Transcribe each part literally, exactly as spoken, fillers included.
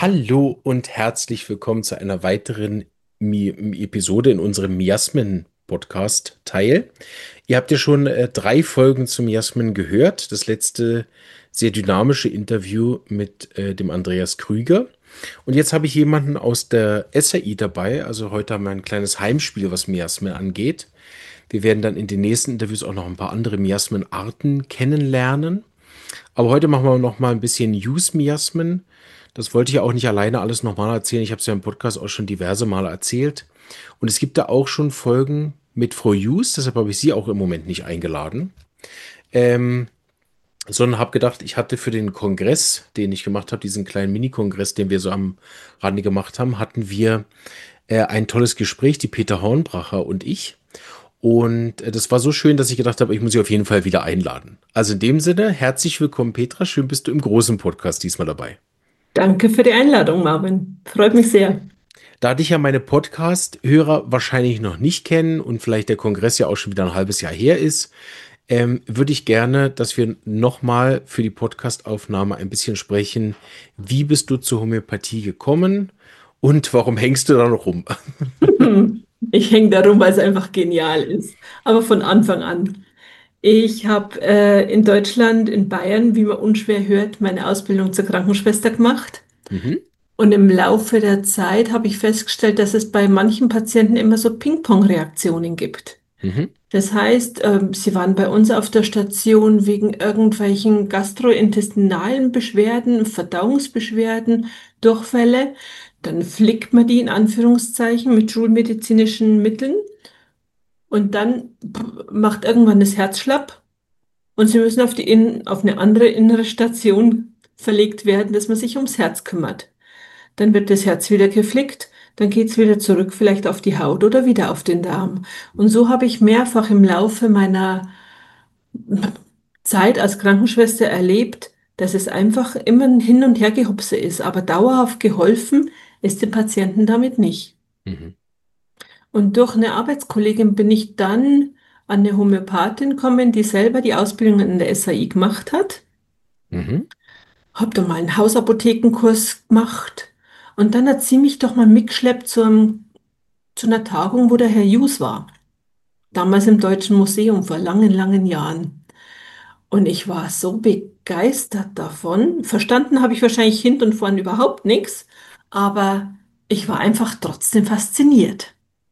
Hallo und herzlich willkommen zu einer weiteren Mi Episode in unserem Miasmen-Podcast-Teil. Ihr habt ja schon äh, drei Folgen zum Miasmen gehört. Das letzte sehr dynamische Interview mit äh, dem Andreas Krüger. Und jetzt habe ich jemanden aus der S A I dabei. Also heute haben wir ein kleines Heimspiel, was Miasmen angeht. Wir werden dann in den nächsten Interviews auch noch ein paar andere Miasmen-Arten kennenlernen. Aber heute machen wir noch mal ein bisschen Use-Miasmen. Das wollte ich ja auch nicht alleine alles nochmal erzählen. Ich habe es ja im Podcast auch schon diverse Male erzählt. Und es gibt da auch schon Folgen mit Frau Use, deshalb habe ich sie auch im Moment nicht eingeladen. Ähm, sondern habe gedacht, ich hatte für den Kongress, den ich gemacht habe, diesen kleinen Mini-Kongress, den wir so am Rande gemacht haben, hatten wir äh, ein tolles Gespräch, die Peter Hornbracher und ich. Und äh, das war so schön, dass ich gedacht habe, ich muss sie auf jeden Fall wieder einladen. Also in dem Sinne, herzlich willkommen, Petra. Schön bist du im großen Podcast diesmal dabei. Danke für die Einladung, Marvin. Freut mich sehr. Da dich ja meine Podcast-Hörer wahrscheinlich noch nicht kennen und vielleicht der Kongress ja auch schon wieder ein halbes Jahr her ist, ähm, würde ich gerne, dass wir nochmal für die Podcast-Aufnahme ein bisschen sprechen. Wie bist du zur Homöopathie gekommen und warum hängst du da noch rum? Ich hänge darum, weil es einfach genial ist. Aber von Anfang an. Ich habe äh, in Deutschland, in Bayern, wie man unschwer hört, meine Ausbildung zur Krankenschwester gemacht. Mhm, Und im Laufe der Zeit habe ich festgestellt, dass es bei manchen Patienten immer so Ping-Pong-Reaktionen gibt. mhm, Das heißt, ähm, sie waren bei uns auf der Station wegen irgendwelchen gastrointestinalen Beschwerden, Verdauungsbeschwerden, Durchfälle. Dann flickt man die in Anführungszeichen mit schulmedizinischen Mitteln und dann p- macht irgendwann das Herz schlapp und sie müssen auf die in, auf eine andere innere Station verlegt werden, dass man sich ums Herz kümmert. Dann wird das Herz wieder geflickt, dann geht es wieder zurück, vielleicht auf die Haut oder wieder auf den Darm. Und so habe ich mehrfach im Laufe meiner Zeit als Krankenschwester erlebt, dass es einfach immer ein Hin- und Hergehopse ist, aber dauerhaft geholfen ist dem Patienten damit nicht. mhm, Und durch eine Arbeitskollegin bin ich dann an eine Homöopathin gekommen, die selber die Ausbildung in der S A I gemacht hat. mhm, Hab da mal einen Hausapothekenkurs gemacht und dann hat sie mich doch mal mitgeschleppt zu einem, zu einer Tagung, wo der Herr Hughes war. Damals im Deutschen Museum vor langen, langen Jahren. Und ich war so begeistert davon. Verstanden habe ich wahrscheinlich hinten und vorn überhaupt nichts, aber ich war einfach trotzdem fasziniert.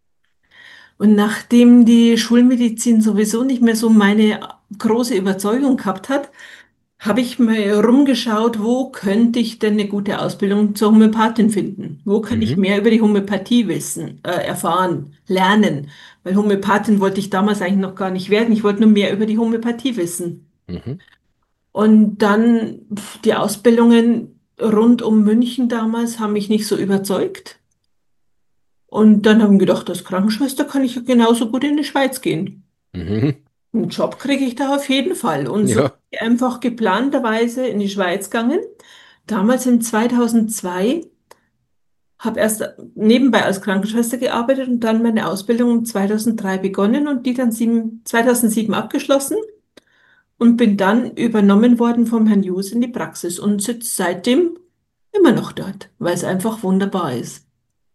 Und nachdem die Schulmedizin sowieso nicht mehr so meine große Überzeugung gehabt hat, habe ich mal rumgeschaut, wo könnte ich denn eine gute Ausbildung zur Homöopathin finden? Wo kann ich mhm, mehr über die Homöopathie wissen, äh, erfahren, lernen? Weil Homöopathin wollte ich damals eigentlich noch gar nicht werden. Ich wollte nur mehr über die Homöopathie wissen. mhm, Und dann pf, die Ausbildungen rund um München damals haben mich nicht so überzeugt. Und dann haben wir gedacht, als Krankenschwester kann ich ja genauso gut in die Schweiz gehen. mhm. Einen Job kriege ich da auf jeden Fall. Und so bin Ja. ich einfach geplanterweise in die Schweiz gegangen. Damals im zweitausendzwei, habe erst nebenbei als Krankenschwester gearbeitet und dann meine Ausbildung um zweitausenddrei begonnen und die dann sieben, zweitausendsieben abgeschlossen und bin dann übernommen worden vom Herrn Hughes in die Praxis und sitze seitdem immer noch dort, weil es einfach wunderbar ist.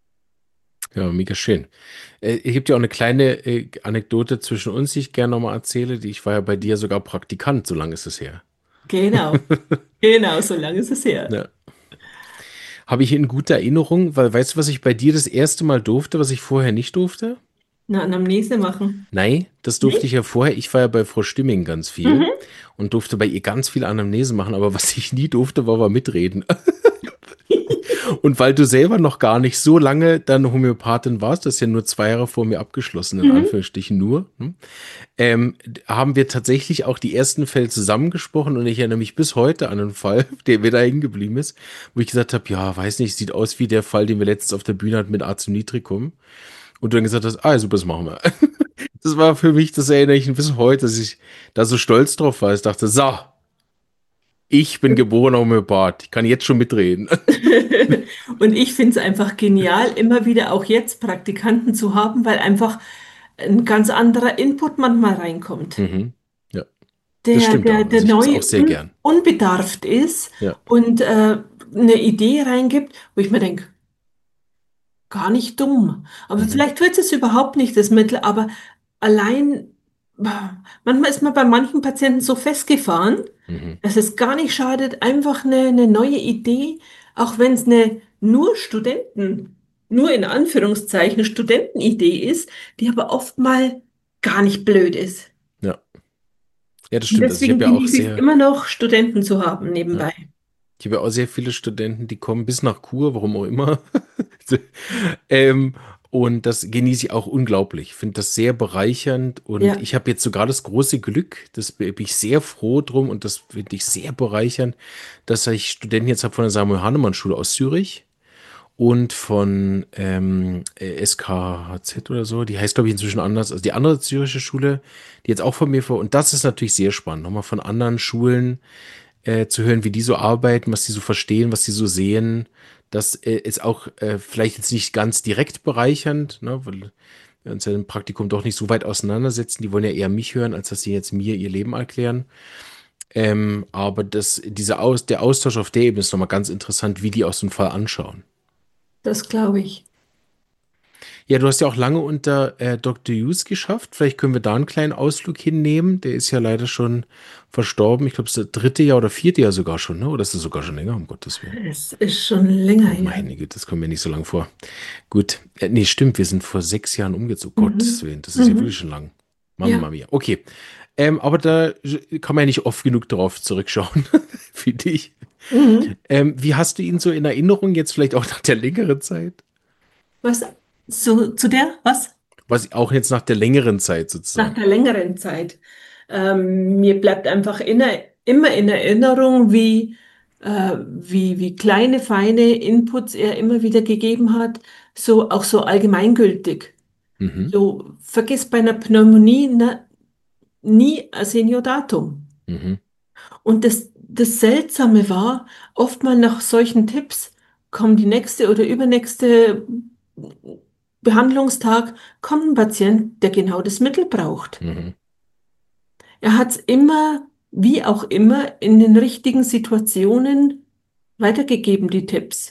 Ja, mega schön. Äh, es gibt ja auch eine kleine äh, Anekdote zwischen uns, die ich gerne nochmal erzähle. Die, ich war ja bei dir sogar Praktikant, so lange ist es her. Genau, genau, so lange ist es her. Ja. Habe ich in guter Erinnerung, weil weißt du, was ich bei dir das erste Mal durfte, was ich vorher nicht durfte? Na, Anamnese machen. Nein, das durfte ich Nicht? ja vorher. Ich war ja bei Frau Stimming ganz viel Mhm. und durfte bei ihr ganz viel Anamnese machen, aber was ich nie durfte, war mal mitreden. Und weil du selber noch gar nicht so lange dann Homöopathin warst, das ist ja nur zwei Jahre vor mir abgeschlossen, in Mhm. Anführungsstrichen nur, hm, ähm, haben wir tatsächlich auch die ersten Fälle zusammengesprochen und ich erinnere mich bis heute an einen Fall, der mir da hängen geblieben ist, wo ich gesagt habe, ja, weiß nicht, sieht aus wie der Fall, den wir letztens auf der Bühne hatten mit Arzonitricum. Und du dann gesagt hast, ah, super, das machen wir. Das war für mich, das erinnere ich bis heute, dass ich da so stolz drauf war. Ich dachte, so, ich bin geborener Homöopath, ich kann jetzt schon mitreden. Und ich finde es einfach genial, immer wieder auch jetzt Praktikanten zu haben, weil einfach ein ganz anderer Input manchmal reinkommt, Mhm. Ja, das der, stimmt der, auch. der Also ich habe es neu auch sehr un, gern. unbedarft ist Ja. und äh, eine Idee reingibt, wo ich mir denke, gar nicht dumm. Aber Mhm. vielleicht wird es überhaupt nicht das Mittel, aber allein, äh, manchmal ist man bei manchen Patienten so festgefahren, Mhm. dass es gar nicht schadet, einfach eine, eine neue Idee, auch wenn es eine nur Studenten, nur in Anführungszeichen Studentenidee ist, die aber oft mal gar nicht blöd ist. Ja. Ja, das Und stimmt. Also ich deswegen habe ja auch genieße ich es sehr, immer noch, Studenten zu haben ja, nebenbei. ich habe ja auch sehr viele Studenten, die kommen bis nach Chur, warum auch immer. Ähm, und das genieße ich auch unglaublich. Ich finde das sehr bereichernd und Ja, ich habe jetzt sogar das große Glück, das bin ich sehr froh drum und das finde ich sehr bereichernd, dass ich Studenten jetzt habe von der Samuel Hahnemann Schule aus Zürich und von ähm, äh, S K H Z oder so. Die heißt, glaube ich, inzwischen anders. Also die andere Züricher Schule, die jetzt auch von mir vor. Und das ist natürlich sehr spannend, nochmal von anderen Schulen äh, zu hören, wie die so arbeiten, was die so verstehen, was die so sehen. Das äh, ist auch äh, vielleicht jetzt nicht ganz direkt bereichernd, ne, weil wir uns ja im Praktikum doch nicht so weit auseinandersetzen. Die wollen ja eher mich hören, als dass sie jetzt mir ihr Leben erklären. Ähm, aber das, dieser Aus, der Austausch auf der Ebene ist nochmal ganz interessant, wie die aus dem Fall anschauen. das glaube ich. Ja, du hast ja auch lange unter äh, Doktor Hughes geschafft. Vielleicht können wir da einen kleinen Ausflug hinnehmen. Der ist ja leider schon verstorben. Ich glaube, es ist das dritte Jahr oder vierte Jahr sogar schon, ne? Oder ist es sogar schon länger, um Gottes Willen? Es ist schon länger Oh, her. meine Güte, das kommt mir nicht so lang vor. Gut. Äh, nee, stimmt, wir sind vor sechs Jahren umgezogen. Gottes Mhm. Willen, das ist ja wirklich Mhm. schon lang. Mamma Ja. mia. Okay. Ähm, aber da kann man ja nicht oft genug darauf zurückschauen, finde ich. Mhm. Ähm, wie hast du ihn so in Erinnerung, jetzt vielleicht auch nach der längeren Zeit? Was? Zu, zu der? Was? Was auch jetzt nach der längeren Zeit Nach sozusagen. der längeren Zeit. Ähm, mir bleibt einfach inner, immer in Erinnerung, wie, äh, wie, wie kleine, feine Inputs er immer wieder gegeben hat, so auch so allgemeingültig. Mhm. So, vergiss bei einer Pneumonie na, nie ein Seniordatum. Mhm. Und das, das Seltsame war, oft mal nach solchen Tipps kommt die nächste oder übernächste Behandlungstag, kommt ein Patient, der genau das Mittel braucht. Mhm. Er hat es immer, wie auch immer, in den richtigen Situationen weitergegeben, die Tipps.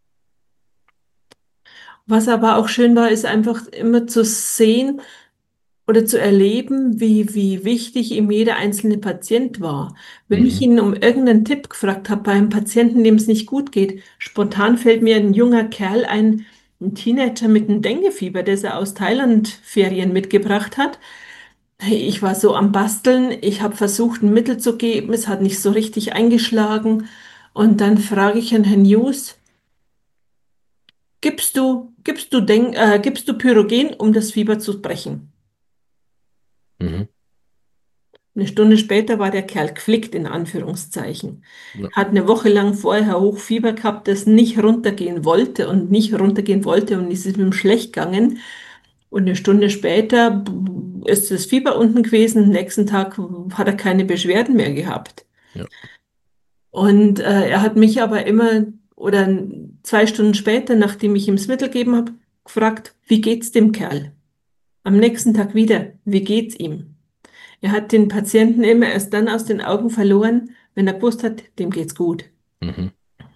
Was aber auch schön war, ist einfach immer zu sehen oder zu erleben, wie, wie wichtig ihm jeder einzelne Patient war. Wenn ich Mhm. ihn um irgendeinen Tipp gefragt habe bei einem Patienten, dem es nicht gut geht, spontan fällt mir ein junger Kerl ein, ein Teenager mit einem Denguefieber, das er aus Thailand Ferien mitgebracht hat. Hey, ich war so am Basteln, ich habe versucht, ein Mittel zu geben, es hat nicht so richtig eingeschlagen. Und dann frage ich an Herrn Hughes, gibst du, gibst du, Denk, äh, gibst du Pyrogen, um das Fieber zu brechen? Mhm. Eine Stunde später war der Kerl geflickt, in Anführungszeichen. Ja. Hat eine Woche lang vorher Hochfieber gehabt, das nicht runtergehen wollte und nicht runtergehen wollte und ist es ihm schlecht gegangen. Und eine Stunde später b- ist das Fieber unten gewesen. Am nächsten Tag hat er keine Beschwerden mehr gehabt. Ja. Und äh, er hat mich aber immer, oder zwei Stunden später, nachdem ich ihm das Mittel gegeben habe, gefragt, wie geht's dem Kerl? Am nächsten Tag wieder, wie geht's ihm? Er hat den Patienten immer erst dann aus den Augen verloren, wenn er gewusst hat, dem geht's gut. Mhm.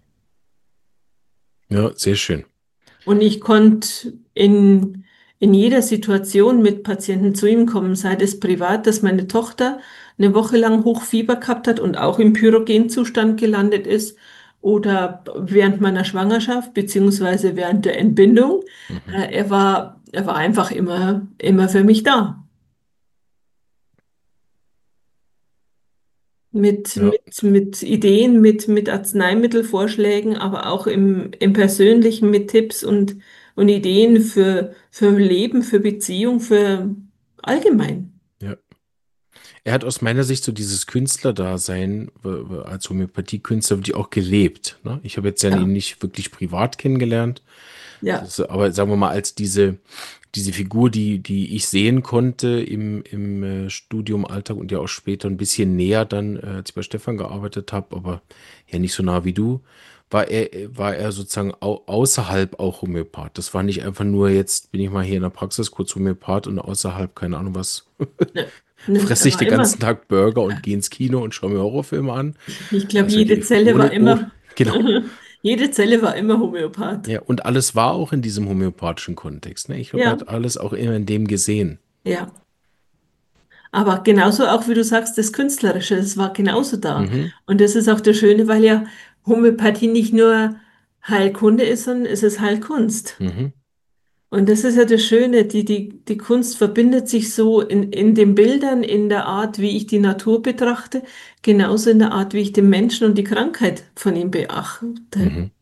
Ja, sehr schön. Und ich konnte in, in jeder Situation mit Patienten zu ihm kommen, sei es privat, dass meine Tochter eine Woche lang Hochfieber gehabt hat und auch im Pyrogenzustand gelandet ist, oder während meiner Schwangerschaft beziehungsweise während der Entbindung. Mhm. Äh, er war, er war einfach immer, immer für mich da. Mit, Ja, mit, mit Ideen, mit, mit Arzneimittelvorschlägen, aber auch im, im Persönlichen mit Tipps und, und Ideen für, für Leben, für Beziehung, für allgemein. ja. Er hat aus meiner Sicht so dieses Künstlerdasein w- w- als Homöopathiekünstler wirklich auch gelebt. Ne? Ich habe jetzt ja ihn Ja, nicht wirklich privat kennengelernt, ja, das, aber sagen wir mal, als diese, diese Figur, die, die ich sehen konnte im, im äh, Studium, Alltag und ja auch später ein bisschen näher dann, äh, als ich bei Stefan gearbeitet habe, aber ja nicht so nah wie du, war er, äh, war er sozusagen au außerhalb auch Homöopath. Das war nicht einfach nur, jetzt bin ich mal hier in der Praxis kurz Homöopath und außerhalb, keine Ahnung was, ne, ne, fresse er ich war den ganzen immer. Tag Burger und gehe ins Kino und schaue mir Horrorfilme an. Ich, ich glaube, Also jede die Zelle war ohne, oh, immer. genau. Jede Zelle war immer Homöopath. Ja, und alles war auch in diesem homöopathischen Kontext. Ne? Ich glaube, er Ja, hat alles auch immer in dem gesehen. ja. Aber genauso auch, wie du sagst, das Künstlerische, das war genauso da. Mhm, Und das ist auch das Schöne, weil ja Homöopathie nicht nur Heilkunde ist, sondern es ist Heilkunst. mhm, Und das ist ja das Schöne, die, die, die Kunst verbindet sich so in, in den Bildern, in der Art, wie ich die Natur betrachte, genauso in der Art, wie ich den Menschen und die Krankheit von ihm beachte. mhm.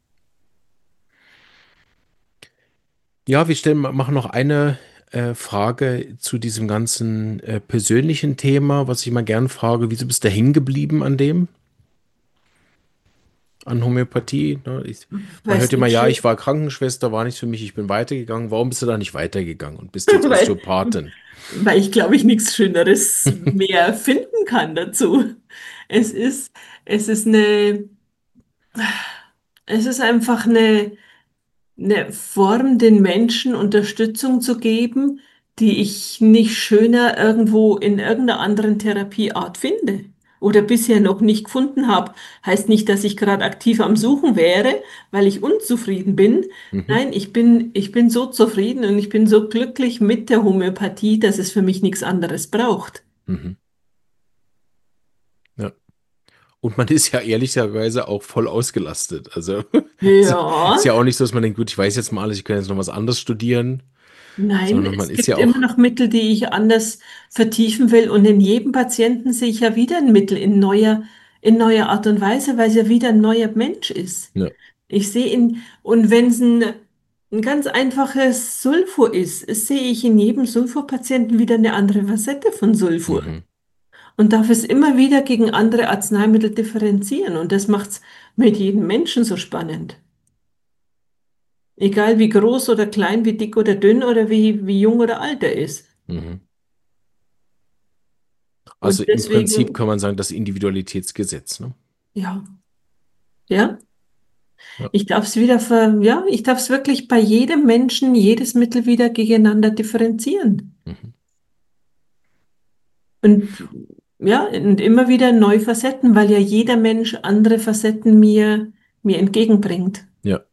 Ja, wir stellen, machen noch eine äh, Frage zu diesem ganzen äh, persönlichen Thema, was ich mal gern frage. Wieso bist du hängen geblieben an dem, an Homöopathie? Ne? Ich, man Weil es hört immer, nicht ja, schön, ich war Krankenschwester, war nichts für mich, ich bin weitergegangen. Warum bist du da nicht weitergegangen und bist jetzt weil, Osteopathin? weil ich glaube ich nichts Schöneres mehr finden kann dazu. Es ist, es ist eine, es ist einfach eine, eine Form, den Menschen Unterstützung zu geben, die ich nicht schöner irgendwo in irgendeiner anderen Therapieart finde oder bisher noch nicht gefunden habe. Heißt nicht, dass ich gerade aktiv am Suchen wäre, weil ich unzufrieden bin. Mhm, Nein, ich bin, ich bin so zufrieden und ich bin so glücklich mit der Homöopathie, dass es für mich nichts anderes braucht. mhm, ja. Und man ist ja ehrlicherweise auch voll ausgelastet. Also es ist Ja, ja auch nicht so, dass man denkt, gut, ich weiß jetzt mal alles, ich kann jetzt noch was anderes studieren, nein, sondern man es ist ja gibt immer auch, noch Mittel, die ich anders vertiefen will. Und in jedem Patienten sehe ich ja wieder ein Mittel in neuer, in neuer Art und Weise, weil es ja wieder ein neuer Mensch ist. ja, Ich sehe ihn, und wenn es ein, ein ganz einfaches Sulfur ist, sehe ich in jedem Sulfurpatienten wieder eine andere Facette von Sulfur. mhm, Und darf es immer wieder gegen andere Arzneimittel differenzieren. Und das macht es mit jedem Menschen so spannend. Egal wie groß oder klein, wie dick oder dünn oder wie, wie jung oder alt er ist. mhm. Also Und im Prinzip deswegen, kann man sagen, das Individualitätsgesetz, ne? ja, ja, Ja, ich darf es wieder ver, ja, ich darf es wirklich bei jedem Menschen, jedes Mittel wieder gegeneinander differenzieren. mhm. Und ja, und immer wieder neue Facetten, weil ja jeder Mensch andere Facetten mir, mir entgegenbringt. Ja,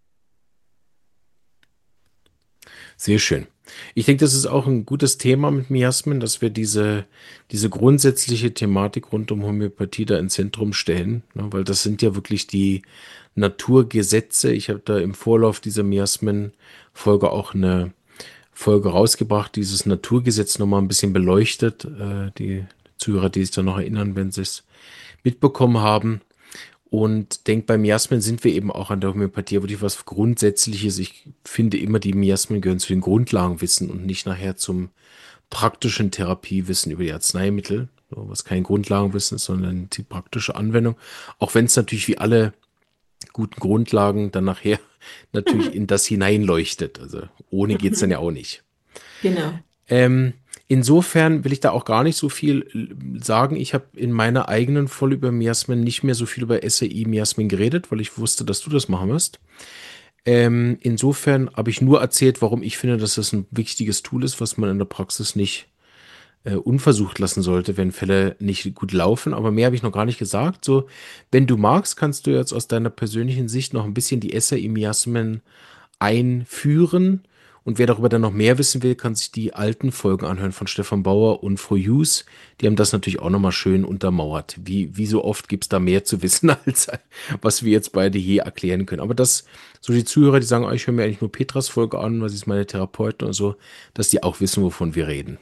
sehr schön. Ich denke, das ist auch ein gutes Thema mit Miasmen, dass wir diese, diese grundsätzliche Thematik rund um Homöopathie da ins Zentrum stellen, ne? Weil das sind ja wirklich die Naturgesetze. Ich habe da im Vorlauf dieser Miasmen-Folge auch eine Folge rausgebracht, dieses Naturgesetz nochmal ein bisschen beleuchtet. Äh, die Zuhörer, die sich da noch erinnern, wenn sie es mitbekommen haben. Und denk, bei Miasmen sind wir eben auch an der Homöopathie wirklich was Grundsätzliches. Ich finde immer, die Miasmen gehören zu den Grundlagenwissen und nicht nachher zum praktischen Therapiewissen über die Arzneimittel, so, was kein Grundlagenwissen ist, sondern die praktische Anwendung. Auch wenn es natürlich wie alle guten Grundlagen dann nachher natürlich in das hineinleuchtet. Also ohne geht es dann ja auch nicht. Genau. Ähm, insofern will ich da auch gar nicht so viel äh, sagen. Ich habe in meiner eigenen Folge über Miasmen nicht mehr so viel über S R I Miasmen geredet, weil ich wusste, dass du das machen wirst. Ähm, insofern habe ich nur erzählt, warum ich finde, dass das ein wichtiges Tool ist, was man in der Praxis nicht äh, unversucht lassen sollte, wenn Fälle nicht gut laufen. Aber mehr habe ich noch gar nicht gesagt. So, wenn du magst, kannst du jetzt aus deiner persönlichen Sicht noch ein bisschen die S R I-Miasmen einführen. Und wer darüber dann noch mehr wissen will, kann sich die alten Folgen anhören von Stefan Bauer und Frau Hughes. Die haben das natürlich auch nochmal schön untermauert. Wie, wie so oft gibt es da mehr zu wissen, als was wir jetzt beide je erklären können. Aber das, so die Zuhörer, die sagen, oh, ich höre mir eigentlich nur Petras Folge an, was ist meine Therapeutin und so, dass die auch wissen, wovon wir reden.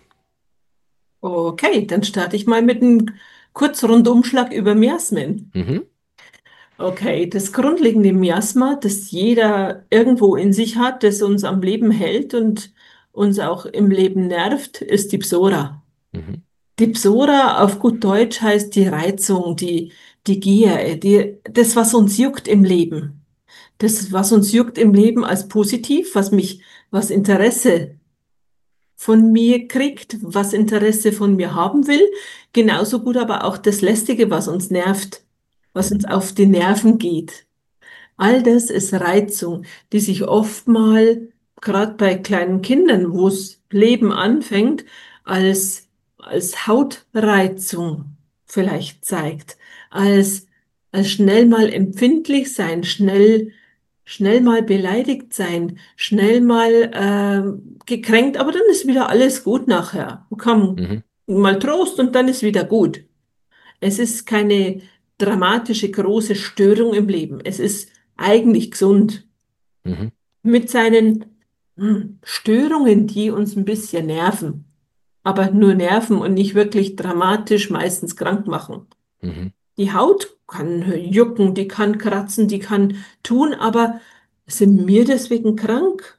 Okay, dann starte ich mal mit einem Kurzrundumschlag über Miasmen. Mhm, Okay, das grundlegende Miasma, das jeder irgendwo in sich hat, das uns am Leben hält und uns auch im Leben nervt, ist die Psora. mhm, Die Psora auf gut Deutsch heißt die Reizung, die, die Gier, die, das, was uns juckt im Leben. Das, was uns juckt im Leben als positiv, was mich, was Interesse von mir kriegt, was Interesse von mir haben will. Genauso gut aber auch das Lästige, was uns nervt, was uns auf die Nerven geht. All das ist Reizung, die sich oft mal, gerade bei kleinen Kindern, wo das Leben anfängt, als, als Hautreizung vielleicht zeigt, als Also schnell mal empfindlich sein, schnell, schnell mal beleidigt sein, schnell mal ähm, gekränkt, aber dann ist wieder alles gut nachher. Komm, Mhm. mal Trost und dann ist wieder gut. Es ist keine dramatische, große Störung im Leben. Es ist eigentlich gesund. Mhm. Mit seinen hm, Störungen, die uns ein bisschen nerven, aber nur nerven und nicht wirklich dramatisch, meistens krank machen. Mhm. Die Haut kann jucken, die kann kratzen, die kann tun, aber sind wir deswegen krank?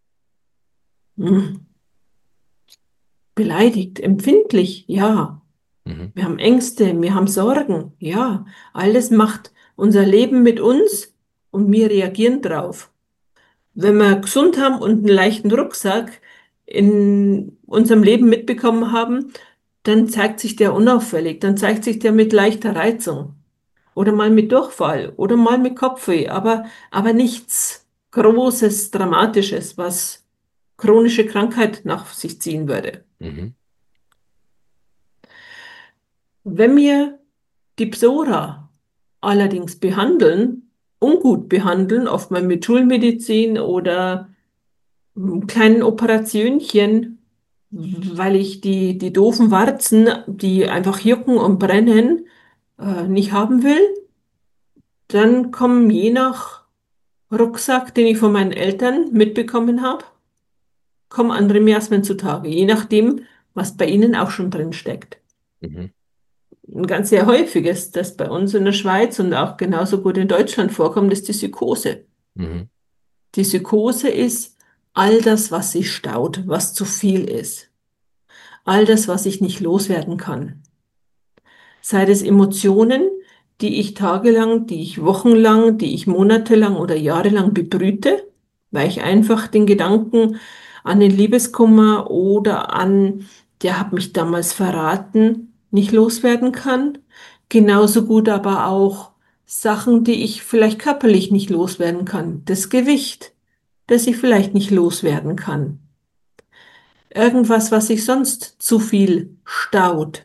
Hm. Beleidigt, empfindlich, ja. Mhm. Wir haben Ängste, wir haben Sorgen, ja. Alles macht unser Leben mit uns und wir reagieren drauf. Wenn wir gesund haben und einen leichten Rucksack in unserem Leben mitbekommen haben, dann zeigt sich der unauffällig, dann zeigt sich der mit leichter Reizung oder mal mit Durchfall oder mal mit Kopfweh, aber, aber nichts Großes, Dramatisches, was chronische Krankheit nach sich ziehen würde. Mhm. Wenn wir die Psora allerdings behandeln, ungut behandeln, oft mal mit Schulmedizin oder mm, kleinen Operationchen, weil ich die, die doofen Warzen, die einfach jucken und brennen, äh, nicht haben will, dann kommen je nach Rucksack, den ich von meinen Eltern mitbekommen habe, kommen andere Miasmen zutage, je nachdem, was bei ihnen auch schon drin steckt. Mhm. Ein ganz sehr häufiges, das bei uns in der Schweiz und auch genauso gut in Deutschland vorkommt, ist die Psychose. Mhm. Die Psychose ist all das, was sich staut, was zu viel ist. All das, was ich nicht loswerden kann. Sei es Emotionen, die ich tagelang, die ich wochenlang, die ich monatelang oder jahrelang bebrüte, weil ich einfach den Gedanken an den Liebeskummer oder an, der hat mich damals verraten, nicht loswerden kann. Genauso gut aber auch Sachen, die ich vielleicht körperlich nicht loswerden kann. Das Gewicht, das ich vielleicht nicht loswerden kann. Irgendwas, was sich sonst zu viel staut,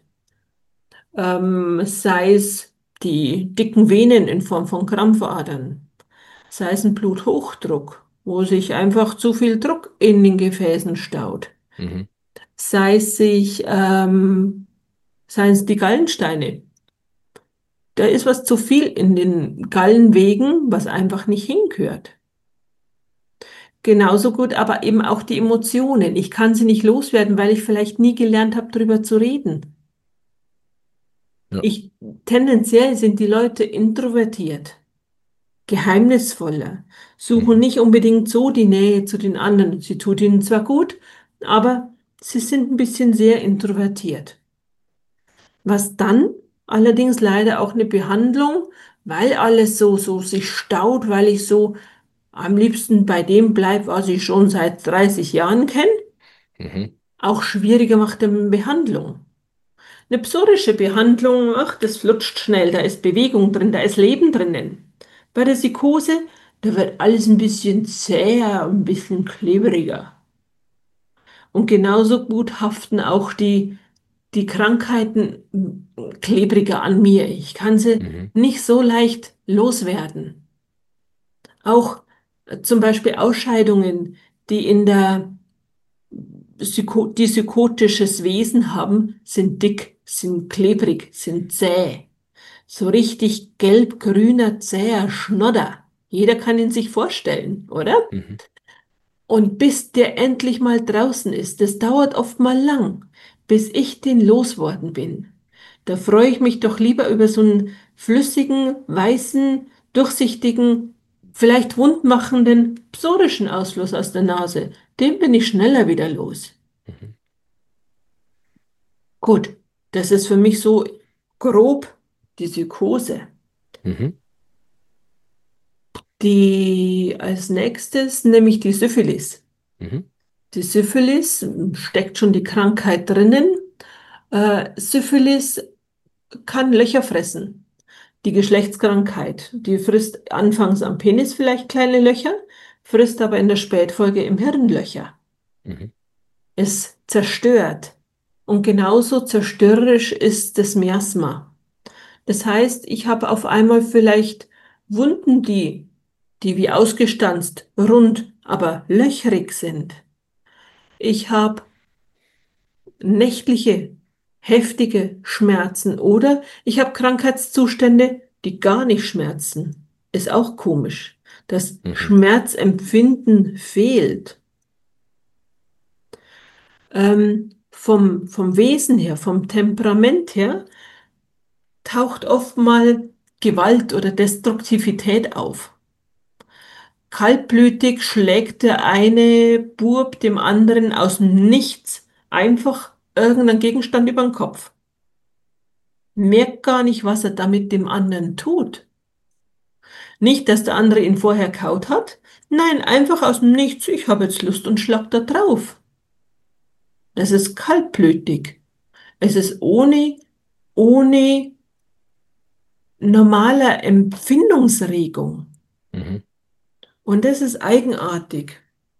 ähm, sei es die dicken Venen in Form von Krampfadern, sei es ein Bluthochdruck, wo sich einfach zu viel Druck in den Gefäßen staut, Mhm. sei es sich, ähm, seien es die Gallensteine. Da ist was zu viel in den Gallenwegen, was einfach nicht hingehört. Genauso gut aber eben auch die Emotionen. Ich kann sie nicht loswerden, weil ich vielleicht nie gelernt habe, darüber zu reden. Ja. Ich, tendenziell sind die Leute introvertiert, geheimnisvoller, suchen Mhm. nicht unbedingt so die Nähe zu den anderen. Sie tut ihnen zwar gut, aber sie sind ein bisschen sehr introvertiert. Was dann allerdings leider auch eine Behandlung, weil alles so, so sich staut, weil ich so am liebsten bei dem bleibe, was ich schon seit dreißig Jahren kenne, Mhm. auch schwieriger macht in Behandlung. Eine psorische Behandlung, ach, das flutscht schnell, da ist Bewegung drin, da ist Leben drinnen. Bei der Sikose, da wird alles ein bisschen zäher, ein bisschen klebriger. Und genauso gut haften auch die, die Krankheiten mm, klebriger an mir. Ich kann sie Mhm. nicht so leicht loswerden. Auch äh, zum Beispiel Ausscheidungen, die in der Psycho die psychotisches Wesen haben, sind dick, sind klebrig, sind zäh. So richtig gelb-grüner, zäher Schnodder. Jeder kann ihn sich vorstellen, oder? Mhm. Und bis der endlich mal draußen ist, das dauert oft mal lang, bis ich den losworden bin. Da freue ich mich doch lieber über so einen flüssigen, weißen, durchsichtigen, vielleicht wundmachenden, psorischen Ausfluss aus der Nase. Den bin ich schneller wieder los. Mhm. Gut, das ist für mich so grob die Psychose. Mhm. Die als nächstes nämlich die Syphilis. Mhm. Die Syphilis steckt schon die Krankheit drinnen. Äh, Syphilis kann Löcher fressen. Die Geschlechtskrankheit, die frisst anfangs am Penis vielleicht kleine Löcher, frisst aber in der Spätfolge im Hirn Löcher. Mhm. Es zerstört. Und genauso zerstörerisch ist das Miasma. Das heißt, ich habe auf einmal vielleicht Wunden, die, die wie ausgestanzt, rund, aber löchrig sind. Ich habe nächtliche, heftige Schmerzen oder ich habe Krankheitszustände, die gar nicht schmerzen. Ist auch komisch. Das Mhm. Schmerzempfinden fehlt. Ähm, vom, vom Wesen her, vom Temperament her, taucht oft mal Gewalt oder Destruktivität auf. Kaltblütig schlägt der eine Bub dem anderen aus dem Nichts einfach irgendeinen Gegenstand über den Kopf. Merkt gar nicht, was er damit dem anderen tut. Nicht, dass der andere ihn vorher kaut hat. Nein, einfach aus dem Nichts. Ich habe jetzt Lust und schlag da drauf. Das ist kaltblütig. Es ist ohne, ohne normaler Empfindungsregung. Mhm. Und das ist eigenartig.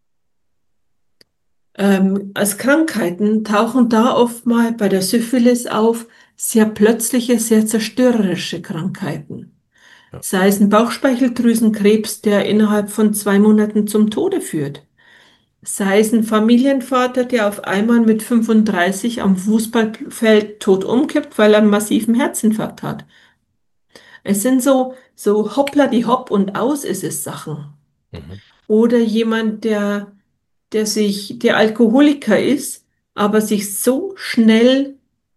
Ähm, als Krankheiten tauchen da oft mal bei der Syphilis auf sehr plötzliche, sehr zerstörerische Krankheiten. Ja. Sei es ein Bauchspeicheldrüsenkrebs, der innerhalb von zwei Monaten zum Tode führt. Sei es ein Familienvater, der auf einmal mit fünfunddreißig am Fußballfeld tot umkippt, weil er einen massiven Herzinfarkt hat. Es sind so, so hoppla die hopp und aus ist es Sachen. Mhm. Oder jemand, der, der sich, der Alkoholiker ist, aber sich so schnell,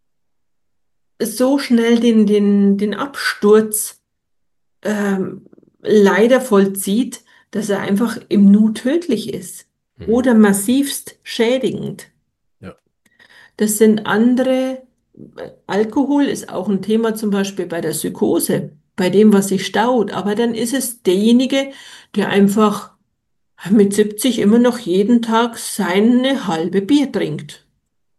so schnell den, den, den Absturz ähm, leider vollzieht, dass er einfach im Nu tödlich ist Mhm. oder massivst schädigend. Ja. Das sind andere, Alkohol ist auch ein Thema zum Beispiel bei der Psychose, bei dem, was sich staut, aber dann ist es derjenige, der einfach mit siebzig immer noch jeden Tag seine halbe Bier trinkt.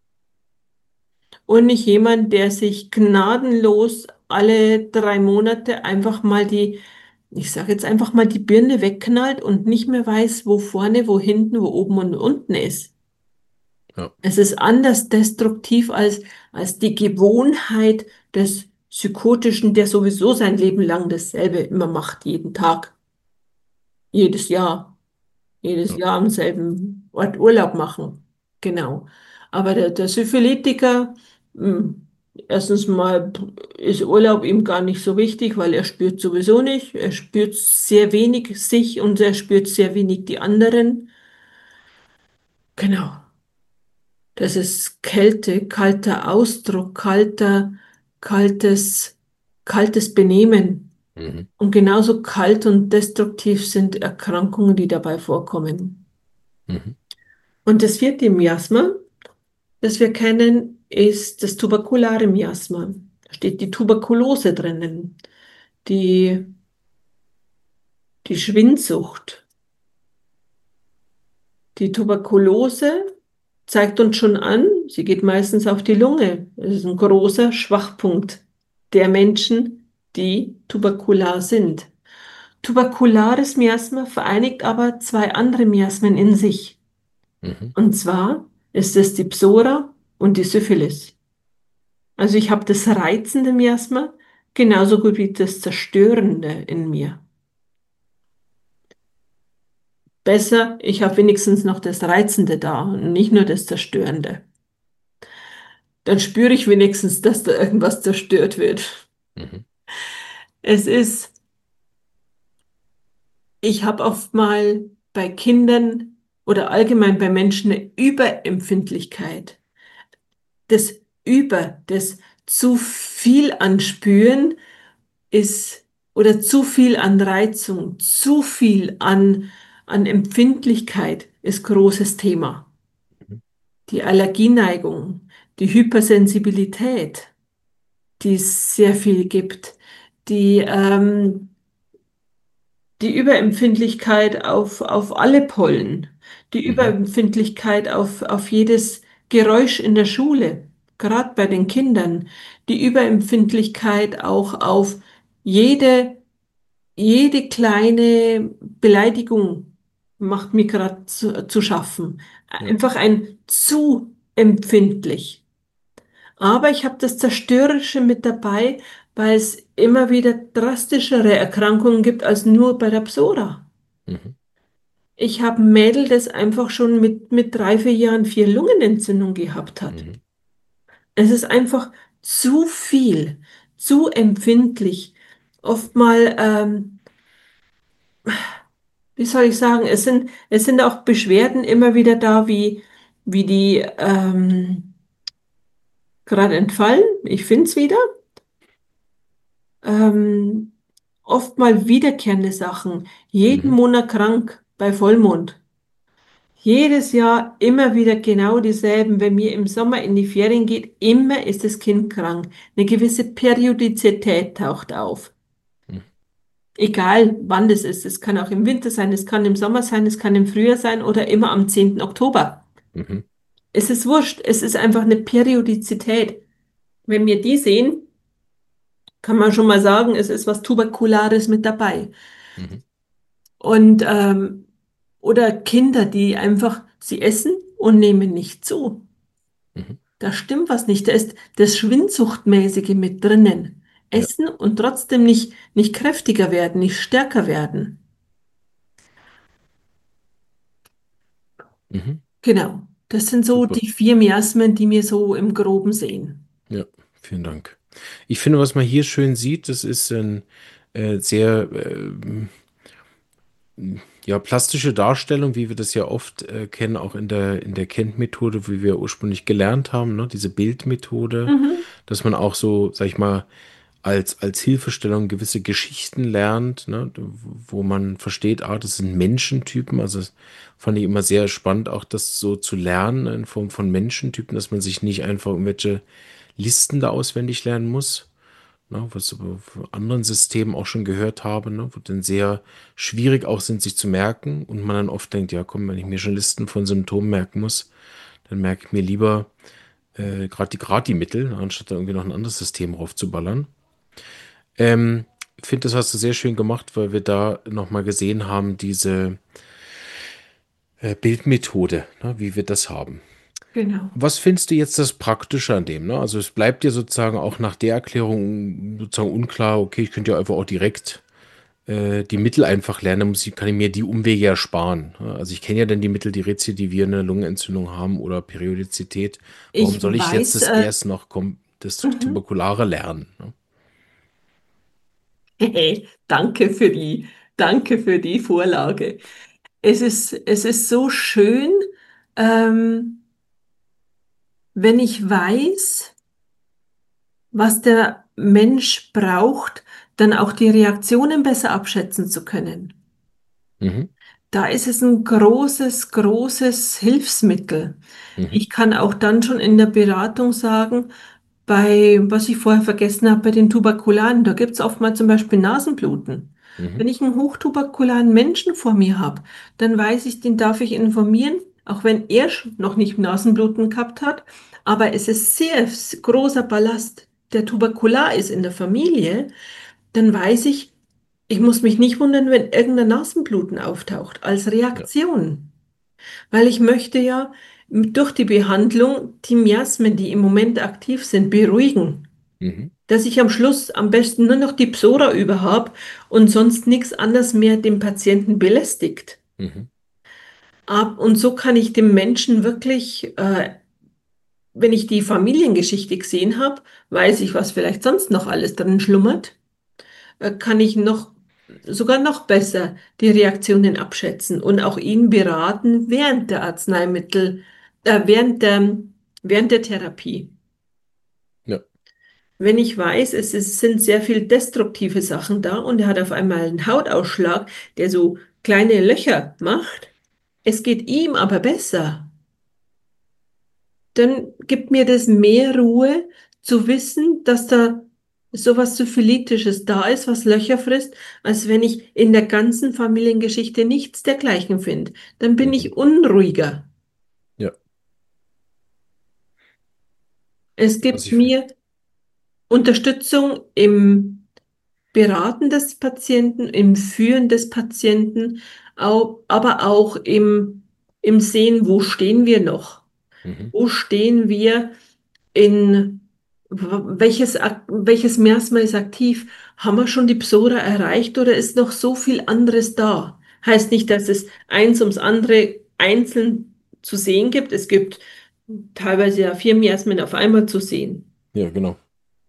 Und nicht jemand, der sich gnadenlos alle drei Monate einfach mal die, ich sage jetzt einfach mal die Birne wegknallt und nicht mehr weiß, wo vorne, wo hinten, wo oben und unten ist. Ja. Es ist anders destruktiv als, als die Gewohnheit des Psychotischen, der sowieso sein Leben lang dasselbe immer macht, jeden Tag, jedes Jahr. Jedes Ja. Jahr am selben Ort Urlaub machen. Genau. Aber der, der Syphilitiker, mh, erstens mal ist Urlaub ihm gar nicht so wichtig, weil er spürt sowieso nicht. Er spürt sehr wenig sich und er spürt sehr wenig die anderen. Genau. Das ist Kälte, kalter Ausdruck, kalter, kaltes, kaltes Benehmen. Mhm. Und genauso kalt und destruktiv sind Erkrankungen, die dabei vorkommen. Mhm. Und das vierte Miasma, das wir kennen, ist das tuberkulare Miasma. Da steht die Tuberkulose drinnen, die, die Schwindsucht. Die Tuberkulose zeigt uns schon an, sie geht meistens auf die Lunge. Es ist ein großer Schwachpunkt der Menschen, die tuberkular sind. Tuberkulares Miasma vereinigt aber zwei andere Miasmen in sich. Mhm. Und zwar ist es die Psora und die Syphilis. Also ich habe das reizende Miasma genauso gut wie das zerstörende in mir. Besser, ich habe wenigstens noch das Reizende da und nicht nur das Zerstörende. Dann spüre ich wenigstens, dass da irgendwas zerstört wird. Mhm. Es ist, ich habe oft mal bei Kindern oder allgemein bei Menschen eine Überempfindlichkeit. Das Über, das zu viel anspüren ist oder zu viel an Reizung, zu viel an, an Empfindlichkeit ist großes Thema. Mhm. Die Allergieneigung, die Hypersensibilität, die es sehr viel gibt, die, ähm, die Überempfindlichkeit auf, auf alle Pollen, die Mhm. Überempfindlichkeit auf, auf jedes Geräusch in der Schule, gerade bei den Kindern, die Überempfindlichkeit auch auf jede Jede kleine Beleidigung macht mir gerade zu, zu schaffen. Ja. Einfach ein zu empfindlich. Aber ich habe das Zerstörerische mit dabei, weil es immer wieder drastischere Erkrankungen gibt als nur bei der Psora. Mhm. Ich habe ein Mädel, das einfach schon mit, mit drei, vier Jahren vier Lungenentzündung gehabt hat. Mhm. Es ist einfach zu viel, zu empfindlich. Oftmal, ähm, wie soll ich sagen, es sind, es sind auch Beschwerden immer wieder da, wie, wie die ähm, gerade entfallen. Ich finde es wieder. Ähm, Oftmal wiederkehrende Sachen. Jeden Mhm. Monat krank bei Vollmond. Jedes Jahr immer wieder genau dieselben. Wenn mir im Sommer in die Ferien geht, immer ist das Kind krank. Eine gewisse Periodizität taucht auf. Mhm. Egal wann das ist. Es kann auch im Winter sein, es kann im Sommer sein, es kann im Frühjahr sein oder immer am zehnten Oktober. Mhm. Es ist wurscht. Es ist einfach eine Periodizität. Wenn wir die sehen, kann man schon mal sagen, es ist was Tuberkulares mit dabei. Mhm. Und ähm, oder Kinder, die einfach, sie essen und nehmen nicht zu. Mhm. Da stimmt was nicht. Da ist das Schwindsuchtmäßige mit drinnen. Ja. Essen und trotzdem nicht, nicht kräftiger werden, nicht stärker werden. Mhm. Genau. Das sind so Super. die vier Miasmen, die wir so im Groben sehen. Ja, vielen Dank. Ich finde, was man hier schön sieht, das ist ein äh, sehr ähm, ja, plastische Darstellung, wie wir das ja oft äh, kennen, auch in der, in der Kent-Methode, wie wir ursprünglich gelernt haben, ne? Diese Bildmethode, Mhm. dass man auch so, sag ich mal, als, als Hilfestellung gewisse Geschichten lernt, ne? Wo man versteht, ah, das sind Menschentypen. Also das fand ich immer sehr spannend, auch das so zu lernen in Form von Menschentypen, dass man sich nicht einfach irgendwelche Listen da auswendig lernen muss, ne, was ich aber von anderen Systemen auch schon gehört habe, ne, wo dann sehr schwierig auch sind, sich zu merken und man dann oft denkt, ja komm, wenn ich mir schon Listen von Symptomen merken muss, dann merke ich mir lieber äh, gerade die Grati-Mittel, anstatt da irgendwie noch ein anderes System raufzuballern. Ähm, ich finde, das hast du sehr schön gemacht, weil wir da nochmal gesehen haben, diese äh, Bildmethode, ne, wie wir das haben. Genau. Was findest du jetzt das Praktische an dem? Ne? Also es bleibt dir sozusagen auch nach der Erklärung sozusagen unklar, okay, ich könnte ja einfach auch direkt äh, die Mittel einfach lernen, dann muss ich, kann ich mir die Umwege ja sparen. Ne? Also ich kenne ja dann die Mittel, die rezidivierende Lungenentzündung haben oder Periodizität. Warum Ich soll ich jetzt weiß, das äh, erst noch kom das mhm. Tuberkulare lernen? Ne? Hey, danke für die, danke für die Vorlage. Es ist, es ist so schön, ähm, wenn ich weiß, was der Mensch braucht, dann auch die Reaktionen besser abschätzen zu können. Mhm, Da ist es ein großes, großes Hilfsmittel. mhm, Ich kann auch dann schon in der Beratung sagen, bei, was ich vorher vergessen habe, bei den Tuberkularen, da gibt es oft mal zum Beispiel Nasenbluten. mhm, Wenn ich einen hochtuberkularen Menschen vor mir habe, dann weiß ich, den darf ich informieren, auch wenn er sch- noch nicht Nasenbluten gehabt hat. Aber es ist sehr s- großer Ballast, der tuberkular ist in der Familie, dann weiß ich, ich muss mich nicht wundern, wenn irgendein Nasenbluten auftaucht als ja, Reaktion. Weil ich möchte ja durch die Behandlung die Miasmen, die im Moment aktiv sind, beruhigen. mhm, Dass ich am Schluss am besten nur noch die Psora über habe und sonst nichts anderes mehr den Patienten belästigt. mhm, Ab, und so kann ich dem Menschen wirklich, äh, wenn ich die Familiengeschichte gesehen habe, weiß ich, was vielleicht sonst noch alles drin schlummert, äh, kann ich noch sogar noch besser die Reaktionen abschätzen und auch ihn beraten während der Arzneimittel, äh, während der, während der Therapie. ja, Wenn ich weiß, es ist, sind sehr viel destruktive Sachen da und er hat auf einmal einen Hautausschlag, der so kleine Löcher macht, es geht ihm aber besser, dann gibt mir das mehr Ruhe zu wissen, dass da sowas Syphilitisches da ist, was Löcher frisst, als wenn ich in der ganzen Familiengeschichte nichts dergleichen finde. Dann bin mhm, ich unruhiger. ja. Es Also gibt ich, mir Unterstützung im Beraten des Patienten, im Führen des Patienten, au- aber auch im, im Sehen, wo stehen wir noch? mhm, Wo stehen wir in W- Welches, Ak- welches Miasma ist aktiv? Haben wir schon die Psora erreicht oder ist noch so viel anderes da? Heißt nicht, dass es eins ums andere einzeln zu sehen gibt. Es gibt teilweise ja vier Miasmen auf einmal zu sehen. Ja, genau.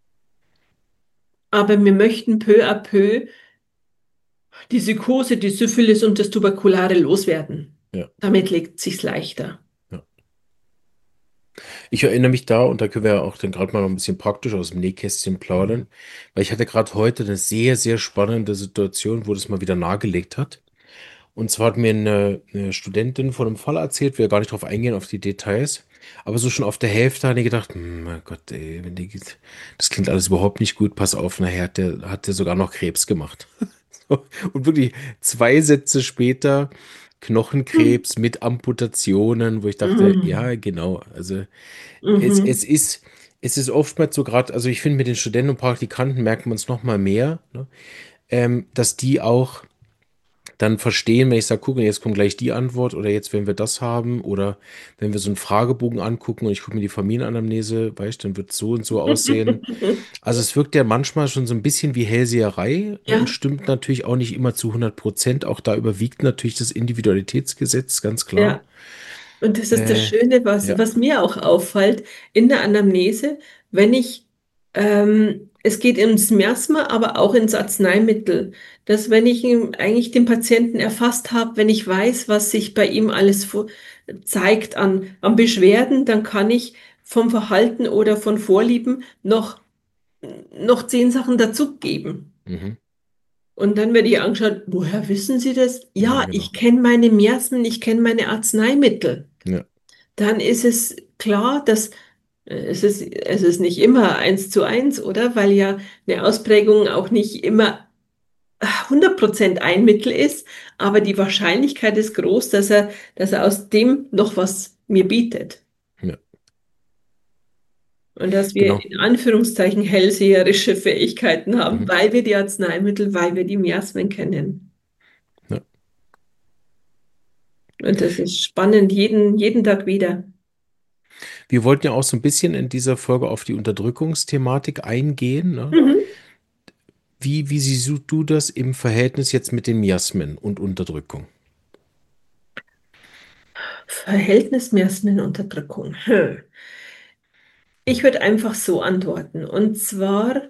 Aber wir möchten peu à peu die Psychose, die Syphilis und das Tuberkulare loswerden. Ja, Damit legt sich's leichter. ja. Ich erinnere mich da, und da können wir ja auch dann gerade mal noch ein bisschen praktisch aus dem Nähkästchen plaudern, weil ich hatte gerade heute eine sehr, sehr spannende Situation, wo das mal wieder nahegelegt hat. Und zwar hat mir eine, eine Studentin von einem Fall erzählt, wir gar nicht drauf eingehen, auf die Details. Aber so schon auf der Hälfte habe ich gedacht, hm, mein Gott, ey, wenn die, das klingt alles überhaupt nicht gut, pass auf, nachher hat der, hat der sogar noch Krebs gemacht. So, und wirklich zwei Sätze später Hm. Knochenkrebs mit Amputationen, wo ich dachte, Mhm. ja, genau, also es, es Mhm. ist, es ist oftmals so gerade, also ich finde, mit den Studenten und Praktikanten merkt man es noch mal mehr, ne? Ähm, dass die auch dann verstehen, wenn ich sage, guck, jetzt kommt gleich die Antwort oder jetzt, wenn wir das haben oder wenn wir so einen Fragebogen angucken und ich gucke mir die Familienanamnese, weißt, dann wird es so und so aussehen. Also es wirkt ja manchmal schon so ein bisschen wie Hellseherei, ne, und Ja, stimmt natürlich auch nicht immer zu hundert Prozent. Auch da überwiegt natürlich das Individualitätsgesetz, ganz klar. ja. Und das ist das Äh, Schöne, was, ja. was mir auch auffällt in der Anamnese, wenn ich, ähm, es geht ins Miasma, aber auch ins Arzneimittel, dass wenn ich ihm eigentlich den Patienten erfasst habe, wenn ich weiß, was sich bei ihm alles vor, zeigt an, an Beschwerden, dann kann ich vom Verhalten oder von Vorlieben noch, noch zehn Sachen dazugeben. Mhm. Und dann werde ich angeschaut, woher wissen Sie das? Ja, Ja, genau. ich kenne meine Miasmen, ich kenne meine Arzneimittel. Ja. Dann ist es klar, dass äh, es ist, es ist nicht immer eins zu eins, oder? Weil ja eine Ausprägung auch nicht immer hundert Prozent ein Mittel ist, aber die Wahrscheinlichkeit ist groß, dass er, dass er aus dem noch was mir bietet. Ja. Und dass wir Genau. in Anführungszeichen hellseherische Fähigkeiten haben, Mhm. weil wir die Arzneimittel, weil wir die Miasmen kennen. Ja. Und das ist spannend, jeden, jeden Tag wieder. Wir wollten ja auch so ein bisschen in dieser Folge auf die Unterdrückungsthematik eingehen, ne? Mhm. Wie, wie siehst du das im Verhältnis jetzt mit den Miasmen und Unterdrückung? Verhältnismäßigenunterdrückung. Hm. Ich würde einfach so antworten. Und zwar,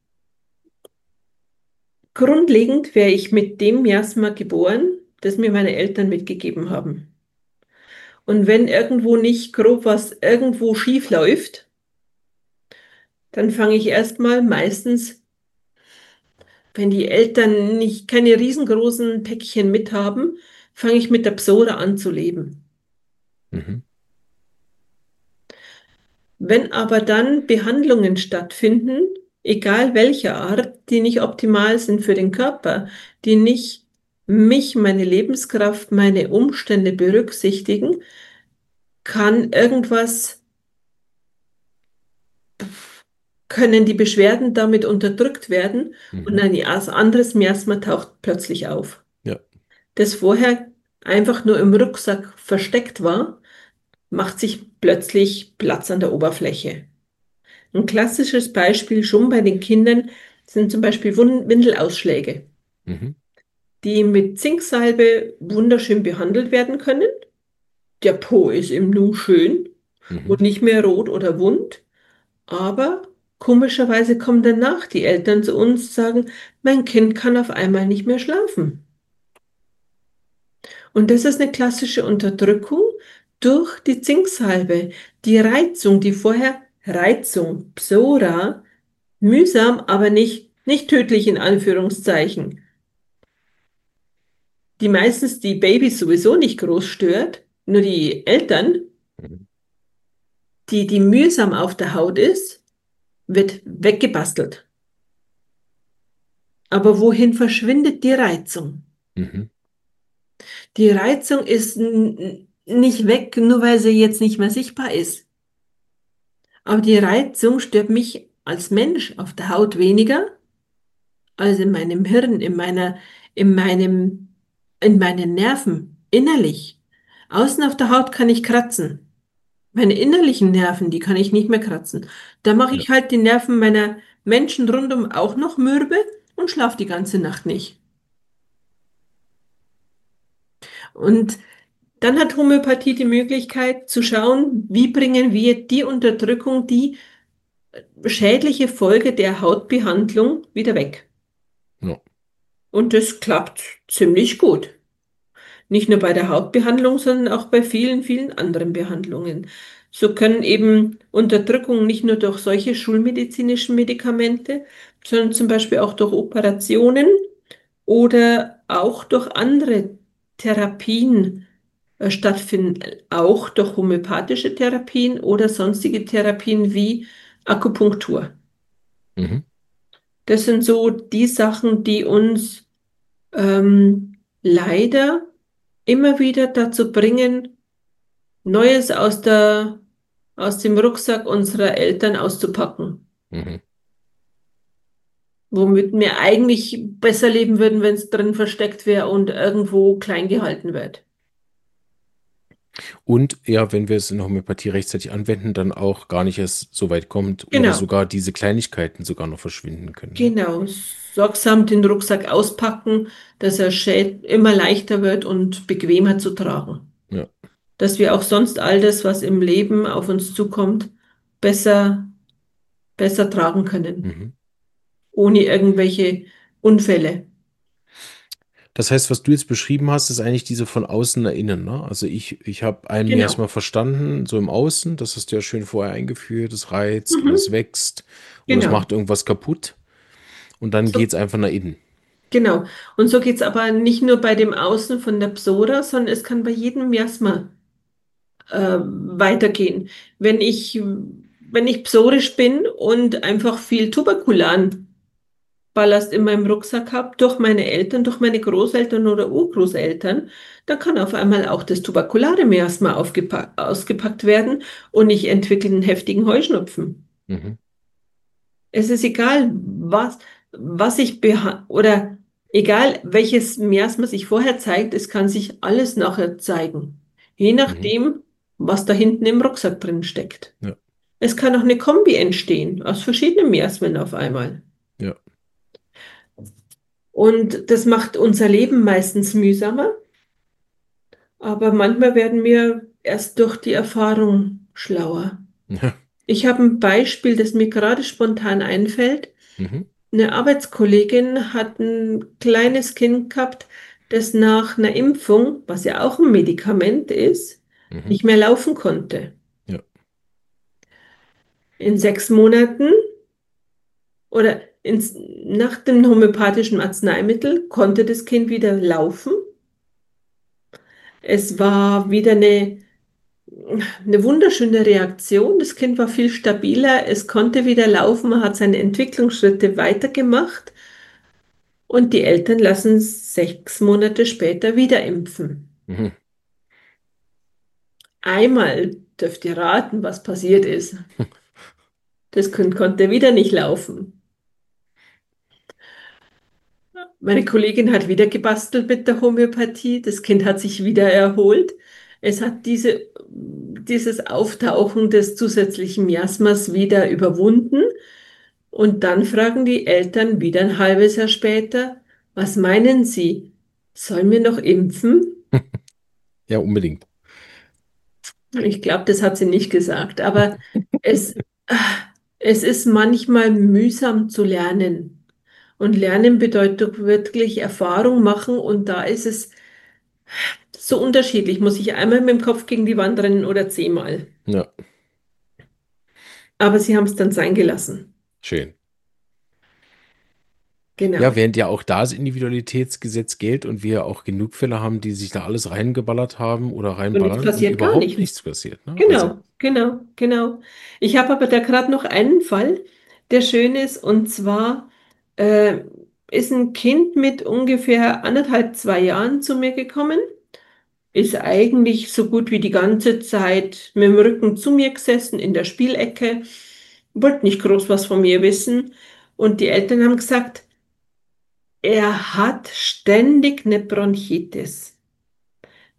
grundlegend wäre ich mit dem Miasma geboren, das mir meine Eltern mitgegeben haben. Und wenn irgendwo nicht grob was irgendwo schief läuft, dann fange ich erstmal meistens, wenn die Eltern nicht keine riesengroßen Päckchen mithaben, fange ich mit der Psora an zu leben. Mhm. Wenn aber dann Behandlungen stattfinden, egal welcher Art, die nicht optimal sind für den Körper, die nicht mich, meine Lebenskraft, meine Umstände berücksichtigen, kann irgendwas, können die Beschwerden damit unterdrückt werden und Mhm. ein anderes Miasma taucht plötzlich auf, Ja. das vorher einfach nur im Rucksack versteckt war, macht sich plötzlich Platz an der Oberfläche. Ein klassisches Beispiel schon bei den Kindern sind zum Beispiel Wund- Windelausschläge, Mhm. die mit Zinksalbe wunderschön behandelt werden können. Der Po ist im Nu schön Mhm. und nicht mehr rot oder wund, aber komischerweise kommen danach die Eltern zu uns und sagen, mein Kind kann auf einmal nicht mehr schlafen. Und das ist eine klassische Unterdrückung durch die Zinksalbe. Die Reizung, die vorher Reizung, Psora, mühsam, aber nicht, nicht tödlich in Anführungszeichen, die meistens die Babys sowieso nicht groß stört, nur die Eltern, Mhm. die, die mühsam auf der Haut ist, wird weggebastelt. Aber wohin verschwindet die Reizung? Mhm. Die Reizung ist n- nicht weg, nur weil sie jetzt nicht mehr sichtbar ist. Aber die Reizung stört mich als Mensch auf der Haut weniger als in meinem Hirn, in meiner, in meinem, in meinen Nerven, innerlich. Außen auf der Haut kann ich kratzen. Meine innerlichen Nerven, die kann ich nicht mehr kratzen. Da mache Ja. ich halt die Nerven meiner Menschen rundum auch noch mürbe und schlafe die ganze Nacht nicht. Und dann hat Homöopathie die Möglichkeit zu schauen, wie bringen wir die Unterdrückung, die schädliche Folge der Hautbehandlung wieder weg. Ja. Und das klappt ziemlich gut. Nicht nur bei der Hautbehandlung, sondern auch bei vielen, vielen anderen Behandlungen. So können eben Unterdrückungen nicht nur durch solche schulmedizinischen Medikamente, sondern zum Beispiel auch durch Operationen oder auch durch andere Therapien äh, stattfinden, auch durch homöopathische Therapien oder sonstige Therapien wie Akupunktur. Mhm. Das sind so die Sachen, die uns ähm, leider immer wieder dazu bringen, Neues aus der, aus dem Rucksack unserer Eltern auszupacken, Mhm. womit wir eigentlich besser leben würden, wenn es drin versteckt wäre und irgendwo klein gehalten wird. Und ja, wenn wir es in der Homöopathie rechtzeitig anwenden, dann auch gar nicht erst so weit kommt oder Genau, sogar diese Kleinigkeiten sogar noch verschwinden können. Ne? genau. Sorgsam den Rucksack auspacken, dass er schä- immer leichter wird und bequemer zu tragen. Ja. Dass wir auch sonst all das, was im Leben auf uns zukommt, besser, besser tragen können, Mhm. ohne irgendwelche Unfälle. Das heißt, was du jetzt beschrieben hast, ist eigentlich diese von außen nach innen. Ne? Also ich, ich habe einen mir Genau. erstmal verstanden, so im Außen, das hast du ja schön vorher eingeführt, es reizt oder es Mhm. wächst oder es Genau. macht irgendwas kaputt und dann So, geht es einfach nach innen. genau. Und so geht es aber nicht nur bei dem Außen von der Psora, sondern es kann bei jedem Miasma äh, weitergehen. Wenn ich, wenn ich psorisch bin und einfach viel Tuberkulan Ballast in meinem Rucksack habe, durch meine Eltern, durch meine Großeltern oder Urgroßeltern, dann kann auf einmal auch das tuberkulare Miasma aufgepa- ausgepackt werden und ich entwickle einen heftigen Heuschnupfen. Mhm. Es ist egal, was, was ich beha oder egal, welches Miasma sich vorher zeigt, es kann sich alles nachher zeigen. Je Mhm. nachdem, was da hinten im Rucksack drin steckt. Ja. Es kann auch eine Kombi entstehen aus verschiedenen Miasmen auf einmal. Ja. Und das macht unser Leben meistens mühsamer, aber manchmal werden wir erst durch die Erfahrung schlauer. Ja. Ich habe ein Beispiel, das mir gerade spontan einfällt. Mhm. Eine Arbeitskollegin hat ein kleines Kind gehabt, das nach einer Impfung, was ja auch ein Medikament ist, Mhm. nicht mehr laufen konnte. Ja. In sechs Monaten oder ins, nach dem homöopathischen Arzneimittel konnte das Kind wieder laufen. Es war wieder eine, eine wunderschöne Reaktion. Das Kind war viel stabiler. Es konnte wieder laufen. Man hat seine Entwicklungsschritte weitergemacht. Und die Eltern lassen sechs Monate später wieder impfen. Mhm. Einmal dürft ihr raten, was passiert ist. Das Kind konnte wieder nicht laufen. Meine Kollegin hat wieder gebastelt mit der Homöopathie. Das Kind hat sich wieder erholt. Es hat diese, dieses Auftauchen des zusätzlichen Miasmas wieder überwunden. Und dann fragen die Eltern wieder ein halbes Jahr später, was meinen Sie? Sollen wir noch impfen? Ja, unbedingt. Ich glaube, das hat sie nicht gesagt, aber es, ah, es ist manchmal mühsam zu lernen. Und Lernen bedeutet wirklich Erfahrung machen und da ist es so unterschiedlich. Muss ich einmal mit dem Kopf gegen die Wand rennen oder zehnmal? Ja, Aber sie haben es dann sein gelassen. schön. Ja, Genau. während ja auch da das Individualitätsgesetz gilt und wir auch genug Fälle haben, die sich da alles reingeballert haben oder Und es reinballern und passiert gar überhaupt nichts. nichts passiert. Ne? Also, Genau, genau, genau. Ich habe aber da gerade noch einen Fall, der schön ist, und zwar äh, ist ein Kind mit ungefähr anderthalb, zwei Jahren zu mir gekommen, ist eigentlich so gut wie die ganze Zeit mit dem Rücken zu mir gesessen in der Spielecke, wollte nicht groß was von mir wissen. Und die Eltern haben gesagt, er hat ständig eine Bronchitis.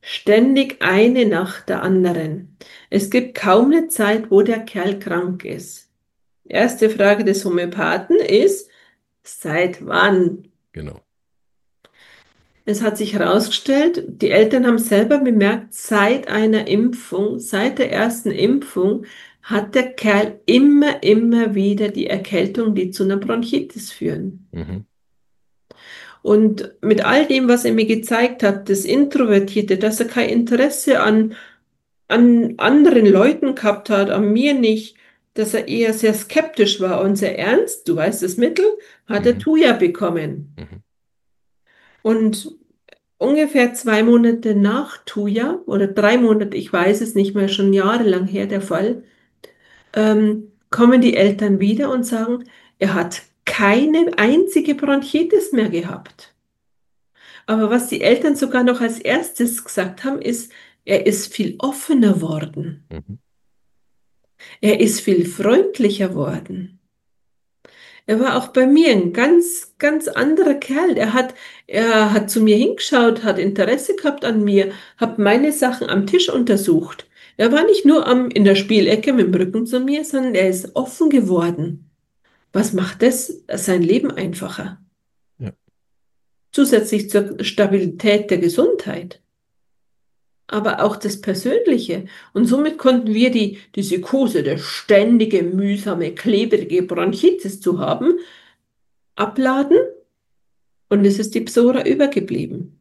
Ständig eine nach der anderen. Es gibt kaum eine Zeit, wo der Kerl krank ist. Erste Frage des Homöopathen ist, seit wann? Genau. Es hat sich herausgestellt, die Eltern haben selber bemerkt, seit einer Impfung, seit der ersten Impfung, hat der Kerl immer, immer wieder die Erkältung, die zu einer Bronchitis führen. Mhm. Und mit all dem, was er mir gezeigt hat, das Introvertierte, dass er kein Interesse an, an anderen Leuten gehabt hat, an mir nicht, dass er eher sehr skeptisch war und sehr ernst, du weißt das Mittel, hat er Mhm. Thuja bekommen. Mhm. Und ungefähr zwei Monate nach Thuja oder drei Monate, ich weiß es nicht mehr, schon jahrelang her der Fall, ähm, kommen die Eltern wieder und sagen, er hat keine einzige Bronchitis mehr gehabt. Aber was die Eltern sogar noch als erstes gesagt haben, ist, er ist viel offener worden. Mhm. Er ist viel freundlicher worden. Er war auch bei mir ein ganz, ganz anderer Kerl. Er hat, er hat zu mir hingeschaut, hat Interesse gehabt an mir, hat meine Sachen am Tisch untersucht. Er war nicht nur am, in der Spielecke mit dem Rücken zu mir, sondern er ist offen geworden. Was macht das sein Leben einfacher? Ja. Zusätzlich zur Stabilität der Gesundheit, aber auch das Persönliche. Und somit konnten wir die, die Psychose, der ständige, mühsame, klebrige Bronchitis zu haben, abladen und es ist die Psora übergeblieben.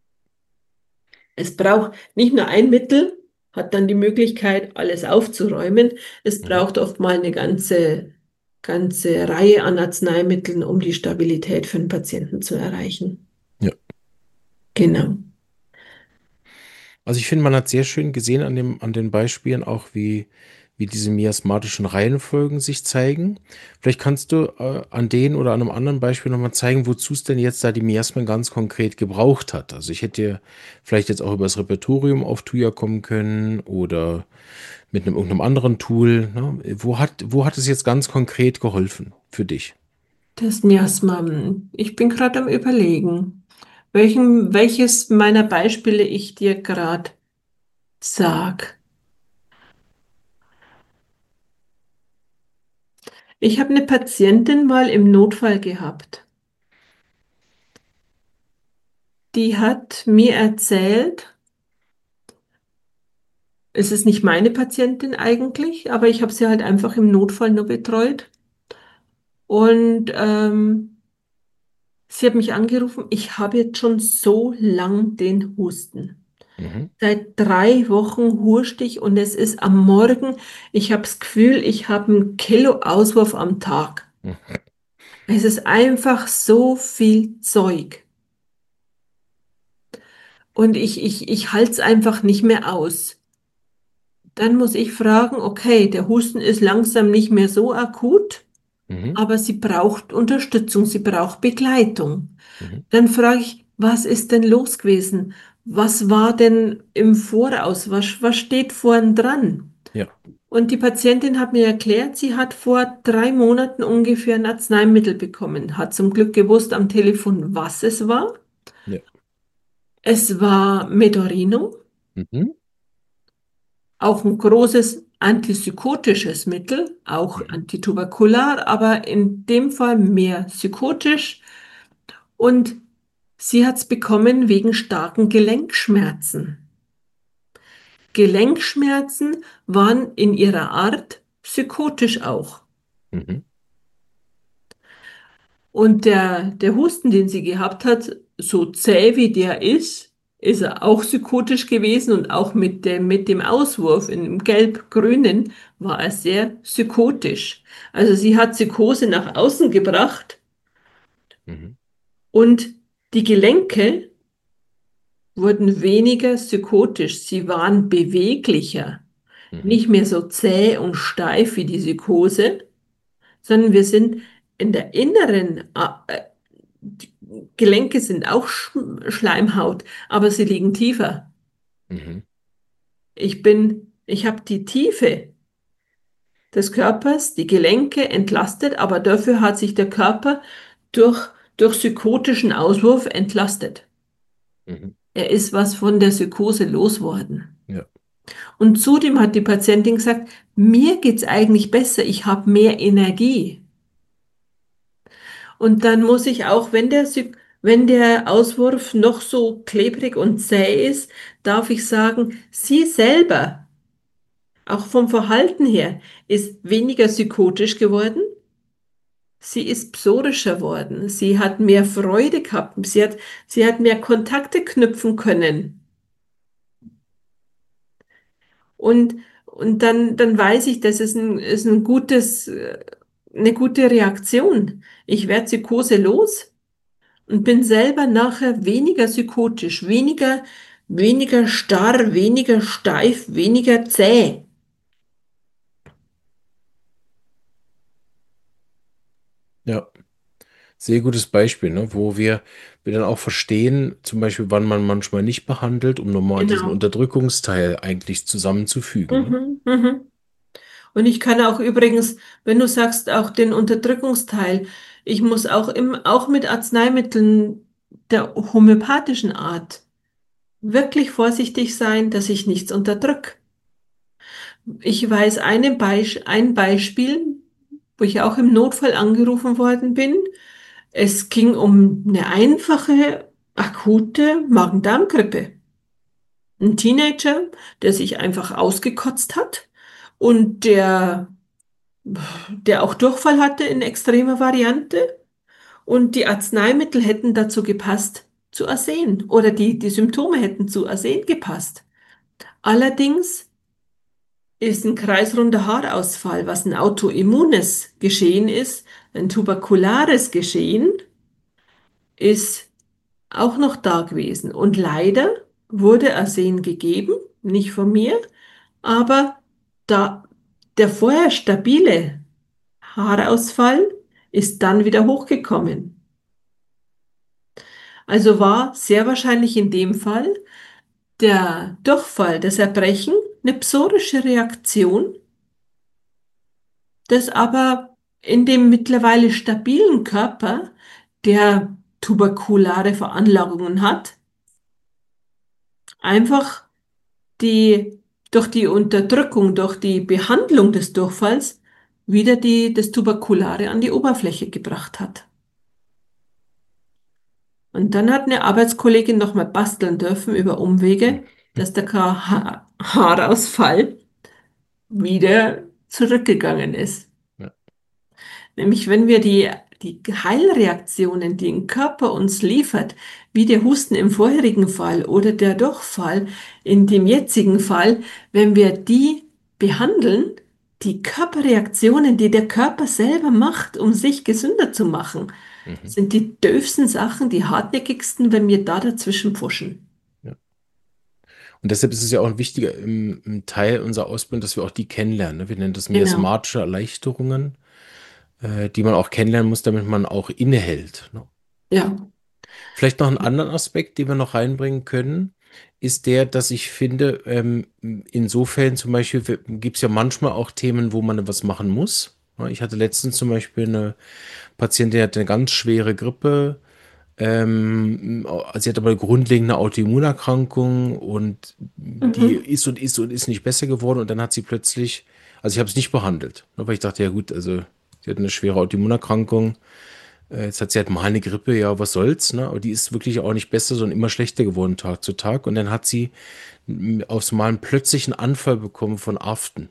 Es braucht nicht nur ein Mittel, hat dann die Möglichkeit, alles aufzuräumen. Es Mhm. braucht oft mal eine ganze, ganze Reihe an Arzneimitteln, um die Stabilität für den Patienten zu erreichen. Ja. Genau. Also ich finde, man hat sehr schön gesehen an dem, an den Beispielen auch, wie, wie diese miasmatischen Reihenfolgen sich zeigen. Vielleicht kannst du äh, an den oder an einem anderen Beispiel nochmal zeigen, wozu es denn jetzt da die Miasmen ganz konkret gebraucht hat. Also ich hätte ja vielleicht jetzt auch über das Repertorium auf Thuja kommen können oder mit einem irgendeinem anderen Tool. Ne? Wo hat, wo hat es jetzt ganz konkret geholfen für dich? Das Miasma. Ich bin gerade am Überlegen, welchen, welches meiner Beispiele ich dir gerade sag. Ich habe eine Patientin mal im Notfall gehabt. Die hat mir erzählt, es ist nicht meine Patientin eigentlich, aber ich habe sie halt einfach im Notfall nur betreut. Und ähm, sie hat mich angerufen, ich habe jetzt schon so lang den Husten. Mhm. Seit drei Wochen huschte ich und es ist am Morgen, ich habe das Gefühl, ich habe ein Kilo Auswurf am Tag. Mhm. Es ist einfach so viel Zeug. Und ich, ich, ich halte es einfach nicht mehr aus. Dann muss ich fragen, okay, der Husten ist langsam nicht mehr so akut, Mhm. aber sie braucht Unterstützung, sie braucht Begleitung. Mhm. Dann frage ich, was ist denn los gewesen? Was war denn im Voraus? Was, was steht vorn dran? Ja, Und die Patientin hat mir erklärt, sie hat vor drei Monaten ungefähr ein Arzneimittel bekommen, hat zum Glück gewusst am Telefon, was es war. ja. Es war Medorino, Mhm. auch ein großes antipsychotisches Mittel, auch Mhm. antituberkular, aber in dem Fall mehr psychotisch. Und sie hat es bekommen wegen starken Gelenkschmerzen. Gelenkschmerzen waren in ihrer Art psychotisch auch. Mhm. Und der, der Husten, den sie gehabt hat, so zäh wie der ist, ist er auch psychotisch gewesen und auch mit dem, mit dem Auswurf in dem Gelb-Grünen war er sehr psychotisch. Also sie hat Psychose nach außen gebracht Mhm. und die Gelenke wurden weniger psychotisch, sie waren beweglicher, Mhm. nicht mehr so zäh und steif wie die Psychose, sondern wir sind in der inneren, äh, die Gelenke sind auch Sch- Schleimhaut, aber sie liegen tiefer. Mhm. Ich bin, ich habe die Tiefe des Körpers, die Gelenke entlastet, aber dafür hat sich der Körper durch, durch psychotischen Auswurf entlastet. Mhm. Er ist was von der Psychose losgeworden. Ja, Und zudem hat die Patientin gesagt, mir geht's eigentlich besser, ich habe mehr Energie. Und dann muss ich auch, wenn der, Sy- wenn der Auswurf noch so klebrig und zäh ist, darf ich sagen, sie selber, auch vom Verhalten her, ist weniger psychotisch geworden. Sie ist psorischer worden. Sie hat mehr Freude gehabt. Sie hat, sie hat mehr Kontakte knüpfen können. Und, und dann, dann weiß ich, das ist ein, ist ein gutes, äh, eine gute Reaktion. Ich werde Psychose los und bin selber nachher weniger psychotisch, weniger, weniger starr, weniger steif, weniger zäh. ja. Sehr gutes Beispiel, ne? Wo wir, wir dann auch verstehen, zum Beispiel, wann man manchmal nicht behandelt, um nochmal diesen Genau. Unterdrückungsteil eigentlich zusammenzufügen. Ne? Mhm, mhm. Und ich kann auch übrigens, wenn du sagst, auch den Unterdrückungsteil, ich muss auch im, auch mit Arzneimitteln der homöopathischen Art wirklich vorsichtig sein, dass ich nichts unterdrück. Ich weiß eine Beisch ein Beispiel, wo ich auch im Notfall angerufen worden bin. Es ging um eine einfache, akute Magen-Darm-Grippe. Ein Teenager, der sich einfach ausgekotzt hat und der, der auch Durchfall hatte in extremer Variante. Und die Arzneimittel hätten dazu gepasst, zu Arsen. Oder die, die Symptome hätten zu Arsen gepasst. Allerdings ist ein kreisrunder Haarausfall, was ein autoimmunes Geschehen ist, ein tuberkulares Geschehen, ist auch noch da gewesen. Und leider wurde Arsen gegeben, nicht von mir, aber da der vorher stabile Haarausfall ist dann wieder hochgekommen. Also war sehr wahrscheinlich in dem Fall der Durchfall, das Erbrechen, eine psorische Reaktion, das aber in dem mittlerweile stabilen Körper, der tuberkulare Veranlagungen hat, einfach die durch die Unterdrückung, durch die Behandlung des Durchfalls wieder die, das Tuberkulare an die Oberfläche gebracht hat. Und dann hat eine Arbeitskollegin nochmal basteln dürfen über Umwege, dass der Ha- Haarausfall wieder zurückgegangen ist. Ja. Nämlich wenn wir die, die Heilreaktionen, die ein Körper uns liefert, wie der Husten im vorherigen Fall oder der Durchfall in dem jetzigen Fall, wenn wir die behandeln, die Körperreaktionen, die der Körper selber macht, um sich gesünder zu machen, Mhm. sind die döfsten Sachen, die hartnäckigsten, wenn wir da dazwischen pfuschen. Ja. Und deshalb ist es ja auch ein wichtiger im, im Teil unserer Ausbildung, dass wir auch die kennenlernen. Ne? Wir nennen das Genau. miasmatische Erleichterungen, äh, die man auch kennenlernen muss, damit man auch innehält. Ne? Ja. Vielleicht noch einen anderen Aspekt, den wir noch reinbringen können, ist der, dass ich finde, ähm, insofern zum Beispiel gibt es ja manchmal auch Themen, wo man was machen muss. Ja, ich hatte letztens zum Beispiel eine Patientin, die hatte eine ganz schwere Grippe. Ähm, sie hat aber eine grundlegende Autoimmunerkrankung und die Mhm. ist und ist und ist nicht besser geworden. Und dann hat sie plötzlich, also ich habe es nicht behandelt, ne, weil ich dachte, ja gut, also sie hat eine schwere Autoimmunerkrankung. Äh, Jetzt hat sie halt mal eine Grippe, ja, was soll's, ne? Aber die ist wirklich auch nicht besser, sondern immer schlechter geworden Tag zu Tag. Und dann hat sie m, aufs Mal einen plötzlichen Anfall bekommen von Aften.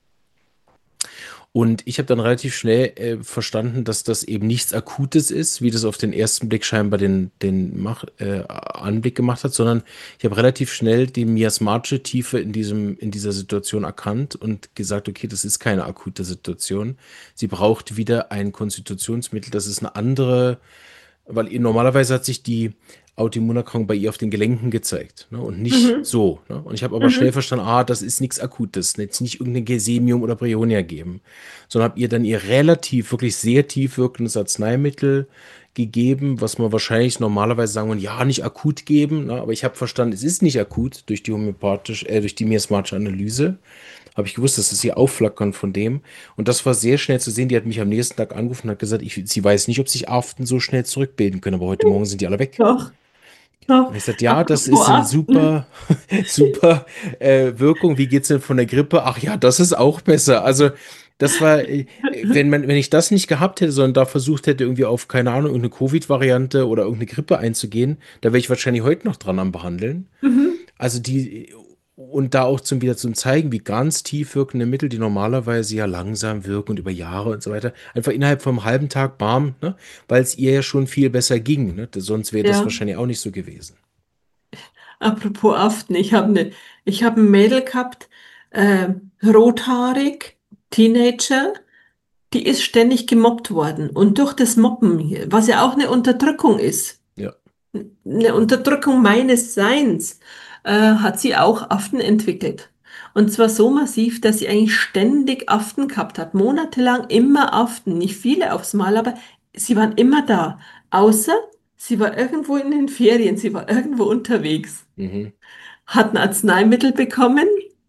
Und ich habe dann relativ schnell äh, verstanden, dass das eben nichts Akutes ist, wie das auf den ersten Blick scheinbar den, den Mach, äh, Anblick gemacht hat, sondern ich habe relativ schnell die miasmatische Tiefe in diesem, in dieser Situation erkannt und gesagt, okay, das ist keine akute Situation. Sie braucht wieder ein Konstitutionsmittel, das ist eine andere, weil ihr normalerweise hat sich die Autoimmunerkrankung bei ihr auf den Gelenken gezeigt, ne, und nicht Mhm. so. Ne? Und ich habe aber schnell Mhm. verstanden, ah, das ist nichts Akutes, jetzt nicht irgendein Gesemium oder Bryonia geben, sondern habe ihr dann ihr relativ, wirklich sehr tief wirkendes Arzneimittel gegeben, was man wahrscheinlich normalerweise sagen würde, ja, nicht akut geben, ne? Aber ich habe verstanden, es ist nicht akut durch die homöopathische, äh, durch die miasmatische Analyse. Habe ich gewusst, dass es hier aufflackern von dem. Und das war sehr schnell zu sehen. Die hat mich am nächsten Tag angerufen und hat gesagt, ich, sie weiß nicht, ob sich Aften so schnell zurückbilden können, aber heute Morgen sind die alle weg. Doch. Ja, Und ich sagte, ja, das apropos ist ein Aften. super, super äh, Wirkung. Wie geht's denn von der Grippe? Ach ja, das ist auch besser. Also, das war, äh, wenn man, wenn ich das nicht gehabt hätte, sondern da versucht hätte, irgendwie auf, keine Ahnung, irgendeine Covid-Variante oder irgendeine Grippe einzugehen, da wäre ich wahrscheinlich heute noch dran am Behandeln. Mhm. Also die, und da auch zum wieder zum zeigen, wie ganz tief wirkende Mittel, die normalerweise ja langsam wirken und über Jahre und so weiter, einfach innerhalb vom halben Tag bam, ne? Weil es ihr ja schon viel besser ging, ne? Sonst wäre das Ja, wahrscheinlich auch nicht so gewesen. apropos Aften. Ich habe ne, ich hab ein Mädel gehabt, äh, rothaarig, Teenager, die ist ständig gemobbt worden. Und durch das Mobben, hier, was ja auch eine Unterdrückung ist, Ja. eine Unterdrückung meines Seins, äh, hat sie auch Aften entwickelt. Und zwar so massiv, dass sie eigentlich ständig Aften gehabt hat. Monatelang immer Aften. Nicht viele aufs Mal, aber sie waren immer da. Außer sie war irgendwo in den Ferien, sie war irgendwo unterwegs. Mhm. Hat ein Arzneimittel bekommen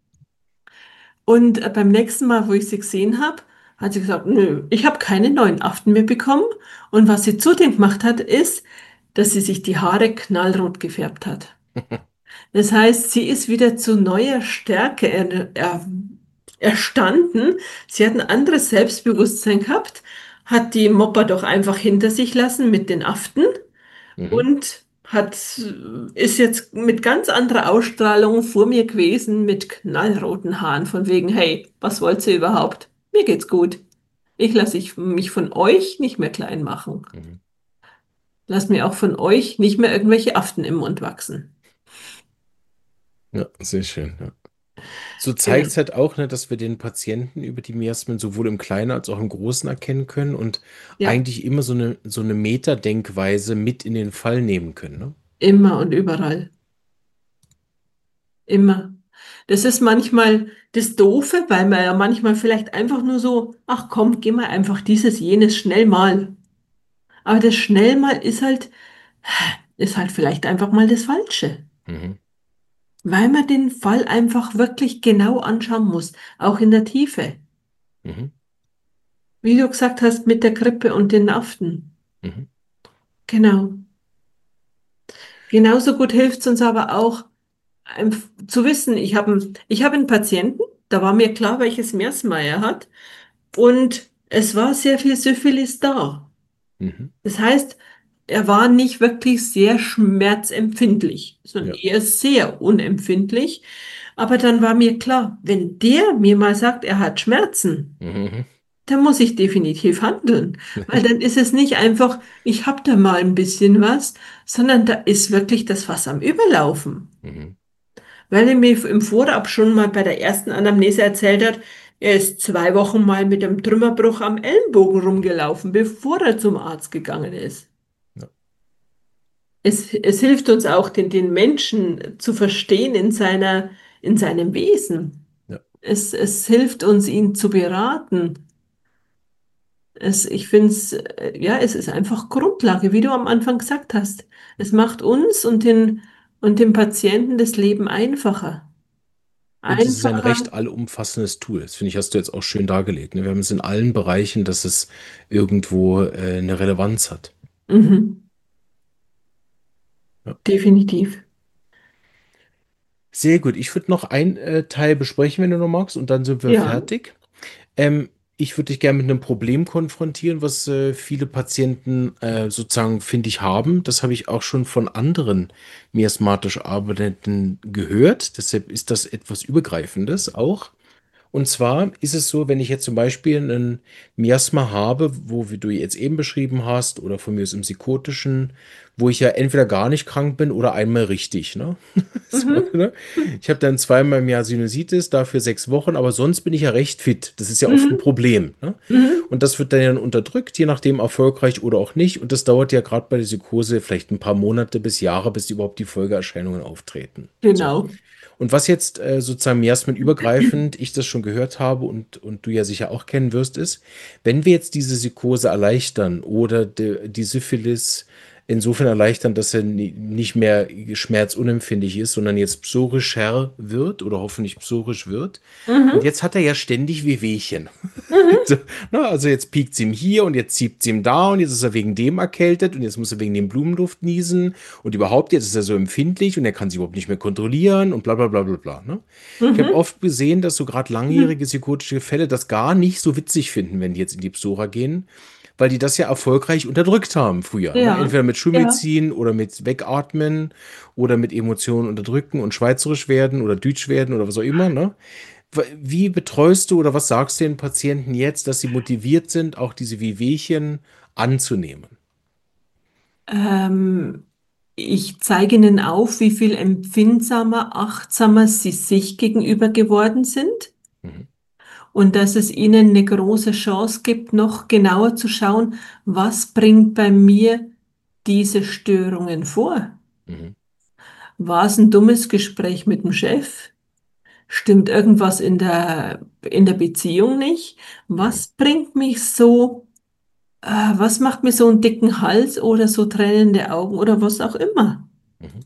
und äh, beim nächsten Mal, wo ich sie gesehen habe, hat sie gesagt, nö, ich habe keine neuen Aften mehr bekommen. Und was sie zudem gemacht hat, ist, dass sie sich die Haare knallrot gefärbt hat. Das heißt, sie ist wieder zu neuer Stärke er, er, erstanden. Sie hat ein anderes Selbstbewusstsein gehabt, hat die Mopper doch einfach hinter sich lassen mit den Aften Mhm. und hat, ist jetzt mit ganz anderer Ausstrahlung vor mir gewesen, mit knallroten Haaren, von wegen, hey, was wollt ihr überhaupt? Mir geht's gut. Ich lasse ich mich von euch nicht mehr klein machen. Mhm. Lass mir auch von euch nicht mehr irgendwelche Aften im Mund wachsen. Ja, sehr schön. Ja. So zeigt Genau. es halt auch, ne, dass wir den Patienten über die Miasmen sowohl im Kleinen als auch im Großen erkennen können und Ja, eigentlich immer so eine, so eine Metadenkweise mit in den Fall nehmen können. Ne? immer und überall. Immer. Das ist manchmal das Doofe, weil man ja manchmal vielleicht einfach nur so, ach komm, geh mal einfach dieses, jenes schnell mal. Aber das schnell mal ist halt, ist halt vielleicht einfach mal das Falsche. Mhm. Weil man den Fall einfach wirklich genau anschauen muss, auch in der Tiefe. Mhm. Wie du gesagt hast, mit der Grippe und den Aften. Mhm. Genau. Genauso gut hilft es uns aber auch, einf- zu wissen, ich habe ich hab einen Patienten, da war mir klar, welches Miasma er hat. Und es war sehr viel Syphilis da. Mhm. Das heißt, er war nicht wirklich sehr schmerzempfindlich, sondern Ja. eher sehr unempfindlich. Aber dann war mir klar, wenn der mir mal sagt, er hat Schmerzen, Mhm. dann muss ich definitiv handeln. Weil dann ist es nicht einfach, ich habe da mal ein bisschen was, sondern da ist wirklich das Fass am Überlaufen. Mhm. Weil er mir im Vorab schon mal bei der ersten Anamnese erzählt hat, er ist zwei Wochen mal mit einem Trümmerbruch am Ellenbogen rumgelaufen, bevor er zum Arzt gegangen ist. Ja. Es, es hilft uns auch, den, den Menschen zu verstehen in seiner, in seinem Wesen. Ja. Es, es hilft uns, ihn zu beraten. Es, ich finde es, äh, ja, es ist einfach Grundlage, wie du am Anfang gesagt hast. Es macht uns und den, und dem Patienten das Leben einfacher. Und es ist ein Einfacher. recht allumfassendes Tool. Das finde ich, hast du jetzt auch schön dargelegt. Ne? Wir haben es in allen Bereichen, dass es irgendwo äh, eine Relevanz hat. Mhm, Ja. definitiv. Sehr gut. Ich würde noch ein äh, Teil besprechen, wenn du noch magst, und dann sind wir Ja. fertig. Ähm, Ich würde dich gerne mit einem Problem konfrontieren, was äh, viele Patienten äh, sozusagen, finde ich, haben. Das habe ich auch schon von anderen miasmatisch Arbeitenden gehört. Deshalb ist das etwas Übergreifendes auch. Und zwar ist es so, wenn ich jetzt zum Beispiel einen Miasma habe, wo wie du jetzt eben beschrieben hast, oder von mir aus im Psychotischen, wo ich ja entweder gar nicht krank bin oder einmal richtig, ne? So, Mhm. ne? Ich habe dann zweimal im Jahr Sinusitis, dafür sechs Wochen, aber sonst bin ich ja recht fit. Das ist ja oft ein Mhm. Problem, ne? Mhm. Und das wird dann ja unterdrückt, je nachdem erfolgreich oder auch nicht. Und das dauert ja gerade bei der Psychose vielleicht ein paar Monate bis Jahre, bis überhaupt die Folgeerscheinungen auftreten. So. Genau. Und was jetzt äh, sozusagen miasmenübergreifend ich das schon gehört habe und, und du ja sicher auch kennen wirst, ist, wenn wir jetzt diese Psychose erleichtern oder de, die Syphilis insofern erleichtern, dass er ni- nicht mehr schmerzunempfindlich ist, sondern jetzt psorischer wird oder hoffentlich psorisch wird. Und Mhm. jetzt hat er ja ständig Wehwehchen. Mhm. So, ne, also jetzt piekt es ihm hier und jetzt zieht es ihm da und jetzt ist er wegen dem erkältet und jetzt muss er wegen dem Blumenduft niesen und überhaupt jetzt ist er so empfindlich und er kann sich überhaupt nicht mehr kontrollieren und bla bla bla bla bla. Ne? Ich habe Mhm. oft gesehen, dass so gerade Mhm. langjährige psychotische Fälle das gar nicht so witzig finden, wenn die jetzt in die Psora gehen, weil die das ja erfolgreich unterdrückt haben früher. Ne? Ja, Entweder mit ja. Schulmedizin oder mit Wegatmen oder mit Emotionen unterdrücken und schweizerisch werden oder dütsch werden oder was auch immer. Ne? Wie betreust du oder was sagst du den Patienten jetzt, dass sie motiviert sind, auch diese Wehwehchen anzunehmen? Ähm, Ich zeige Ihnen auf, wie viel empfindsamer, achtsamer Sie sich gegenüber geworden sind Mhm, und dass es Ihnen eine große Chance gibt, noch genauer zu schauen, was bringt bei mir diese Störungen vor? mhm, War es ein dummes Gespräch mit dem Chef? Stimmt irgendwas in der, in der Beziehung nicht? mhm, Was bringt mich so, äh, was macht mir so einen dicken Hals oder so tränende Augen oder was auch immer? mhm,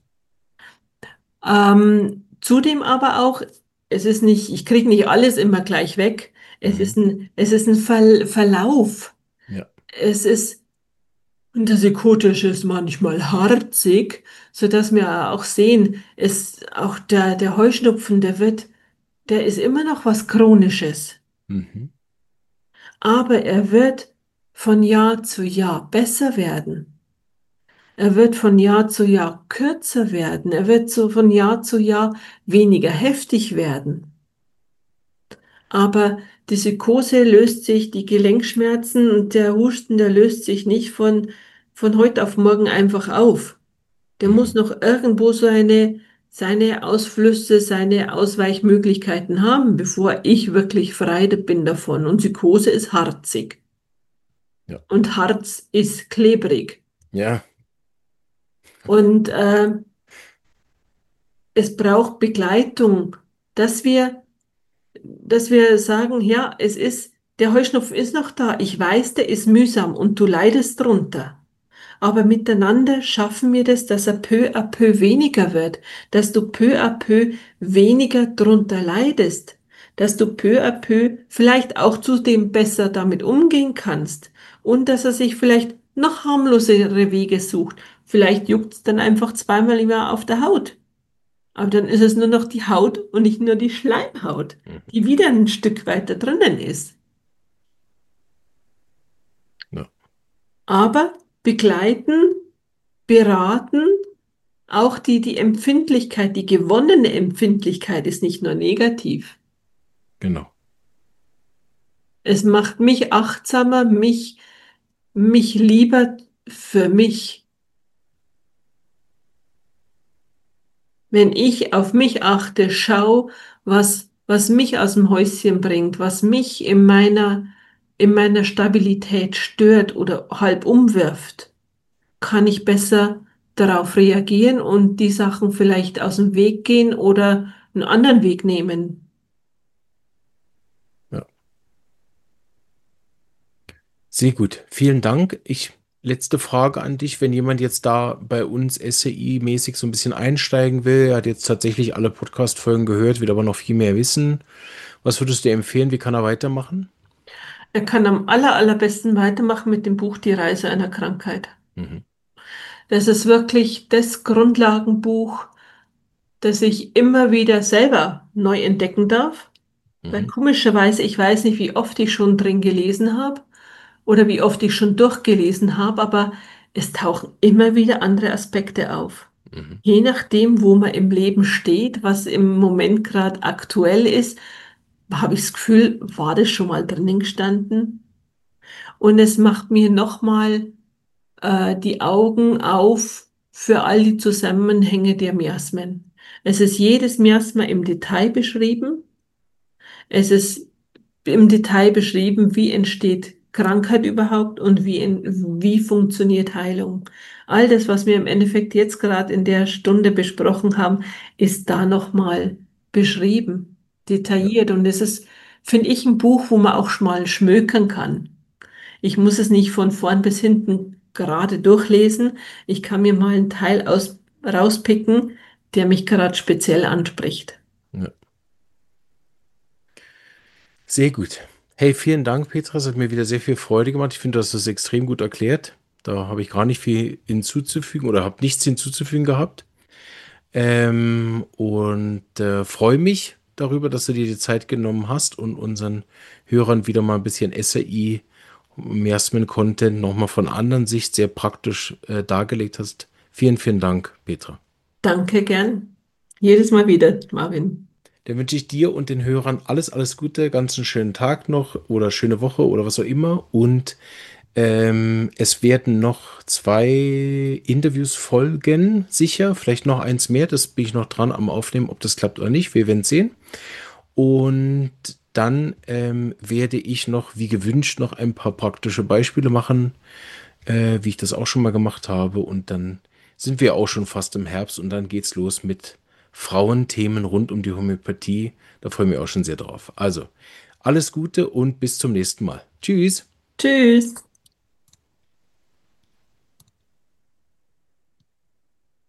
Ähm, zudem aber auch, es ist nicht, ich kriege nicht alles immer gleich weg. Es ist mhm. ein, es ist ein Ver Verlauf. Ja. Es ist, und der psychotische ist manchmal harzig, sodass wir auch sehen, es, auch der, der Heuschnupfen, der wird, der ist immer noch was Chronisches. Mhm, Aber er wird von Jahr zu Jahr besser werden. Er wird von Jahr zu Jahr kürzer werden. Er wird so von Jahr zu Jahr weniger heftig werden. Aber die Psychose löst sich, die Gelenkschmerzen und der Husten, der löst sich nicht von, von heute auf morgen einfach auf. Der muss mhm. noch irgendwo so eine, seine Ausflüsse, seine Ausweichmöglichkeiten haben, bevor ich wirklich frei bin davon. Und Psychose ist harzig. Ja. Und Harz ist klebrig. Ja. Und äh, es braucht Begleitung, dass wir dass wir sagen, ja, es ist, der Heuschnupfen ist noch da. Ich weiß, der ist mühsam und du leidest drunter. Aber miteinander schaffen wir das, dass er peu à peu weniger wird, dass du peu à peu weniger drunter leidest, dass du peu à peu vielleicht auch zudem besser damit umgehen kannst und dass er sich vielleicht noch harmlosere Wege sucht. Vielleicht juckt es dann einfach zweimal im Jahr auf der Haut. Aber dann ist es nur noch die Haut und nicht nur die Schleimhaut, Mhm. die wieder ein Stück weiter drinnen ist. Ja. Aber begleiten, beraten, auch die, die Empfindlichkeit, die gewonnene Empfindlichkeit ist nicht nur negativ. Genau. Es macht mich achtsamer, mich, mich lieber für mich. Wenn ich auf mich achte, schau, was, was mich aus dem Häuschen bringt, was mich in meiner, in meiner Stabilität stört oder halb umwirft, kann ich besser darauf reagieren und die Sachen vielleicht aus dem Weg gehen oder einen anderen Weg nehmen. Ja. Sehr gut. Vielen Dank. Ich, letzte Frage an dich. Wenn jemand jetzt da bei uns S C I-mäßig so ein bisschen einsteigen will, er hat jetzt tatsächlich alle Podcast-Folgen gehört, will aber noch viel mehr wissen. Was würdest du empfehlen? Wie kann er weitermachen? Er kann am aller, allerbesten weitermachen mit dem Buch Die Reise einer Krankheit. Mhm. Das ist wirklich das Grundlagenbuch, das ich immer wieder selber neu entdecken darf. Weil Mhm. komischerweise, ich weiß nicht, wie oft ich schon drin gelesen habe oder wie oft ich schon durchgelesen habe, aber es tauchen immer wieder andere Aspekte auf. Mhm. Je nachdem, wo man im Leben steht, was im Moment gerade aktuell ist, habe ich das Gefühl, war das schon mal drinnen gestanden? Und es macht mir nochmal äh, die Augen auf für all die Zusammenhänge der Miasmen. Es ist jedes Miasma im Detail beschrieben. Es ist im Detail beschrieben, wie entsteht Krankheit überhaupt und wie, in, wie funktioniert Heilung. All das, was wir im Endeffekt jetzt gerade in der Stunde besprochen haben, ist da nochmal beschrieben, Ja. detailliert. Und es ist, finde ich, ein Buch, wo man auch mal schmökern kann. Ich muss es nicht von vorn bis hinten gerade durchlesen. Ich kann mir mal einen Teil aus, rauspicken, der mich gerade speziell anspricht. Ja. Sehr gut. Hey, vielen Dank, Petra. Es hat mir wieder sehr viel Freude gemacht. Ich finde, du hast das extrem gut erklärt. Da habe ich gar nicht viel hinzuzufügen oder habe nichts hinzuzufügen gehabt. Ähm, und äh, freue mich darüber, dass du dir die Zeit genommen hast und unseren Hörern wieder mal ein bisschen S R I, Miasmen-Content nochmal von anderen Sicht sehr praktisch äh, dargelegt hast. Vielen, vielen Dank, Petra. Danke gern. Jedes Mal wieder, Marvin. Dann wünsche ich dir und den Hörern alles, alles Gute, ganz einen schönen Tag noch oder schöne Woche oder was auch immer. Und ähm, es werden noch zwei Interviews folgen, sicher. Vielleicht noch eins mehr. Das bin ich noch dran am Aufnehmen, ob das klappt oder nicht. Wir werden sehen. Und dann ähm, werde ich noch, wie gewünscht, noch ein paar praktische Beispiele machen, äh, wie ich das auch schon mal gemacht habe. Und dann sind wir auch schon fast im Herbst und dann geht's los mit Frauenthemen rund um die Homöopathie. Da freue ich mich auch schon sehr drauf. Also, alles Gute und bis zum nächsten Mal. Tschüss. Tschüss.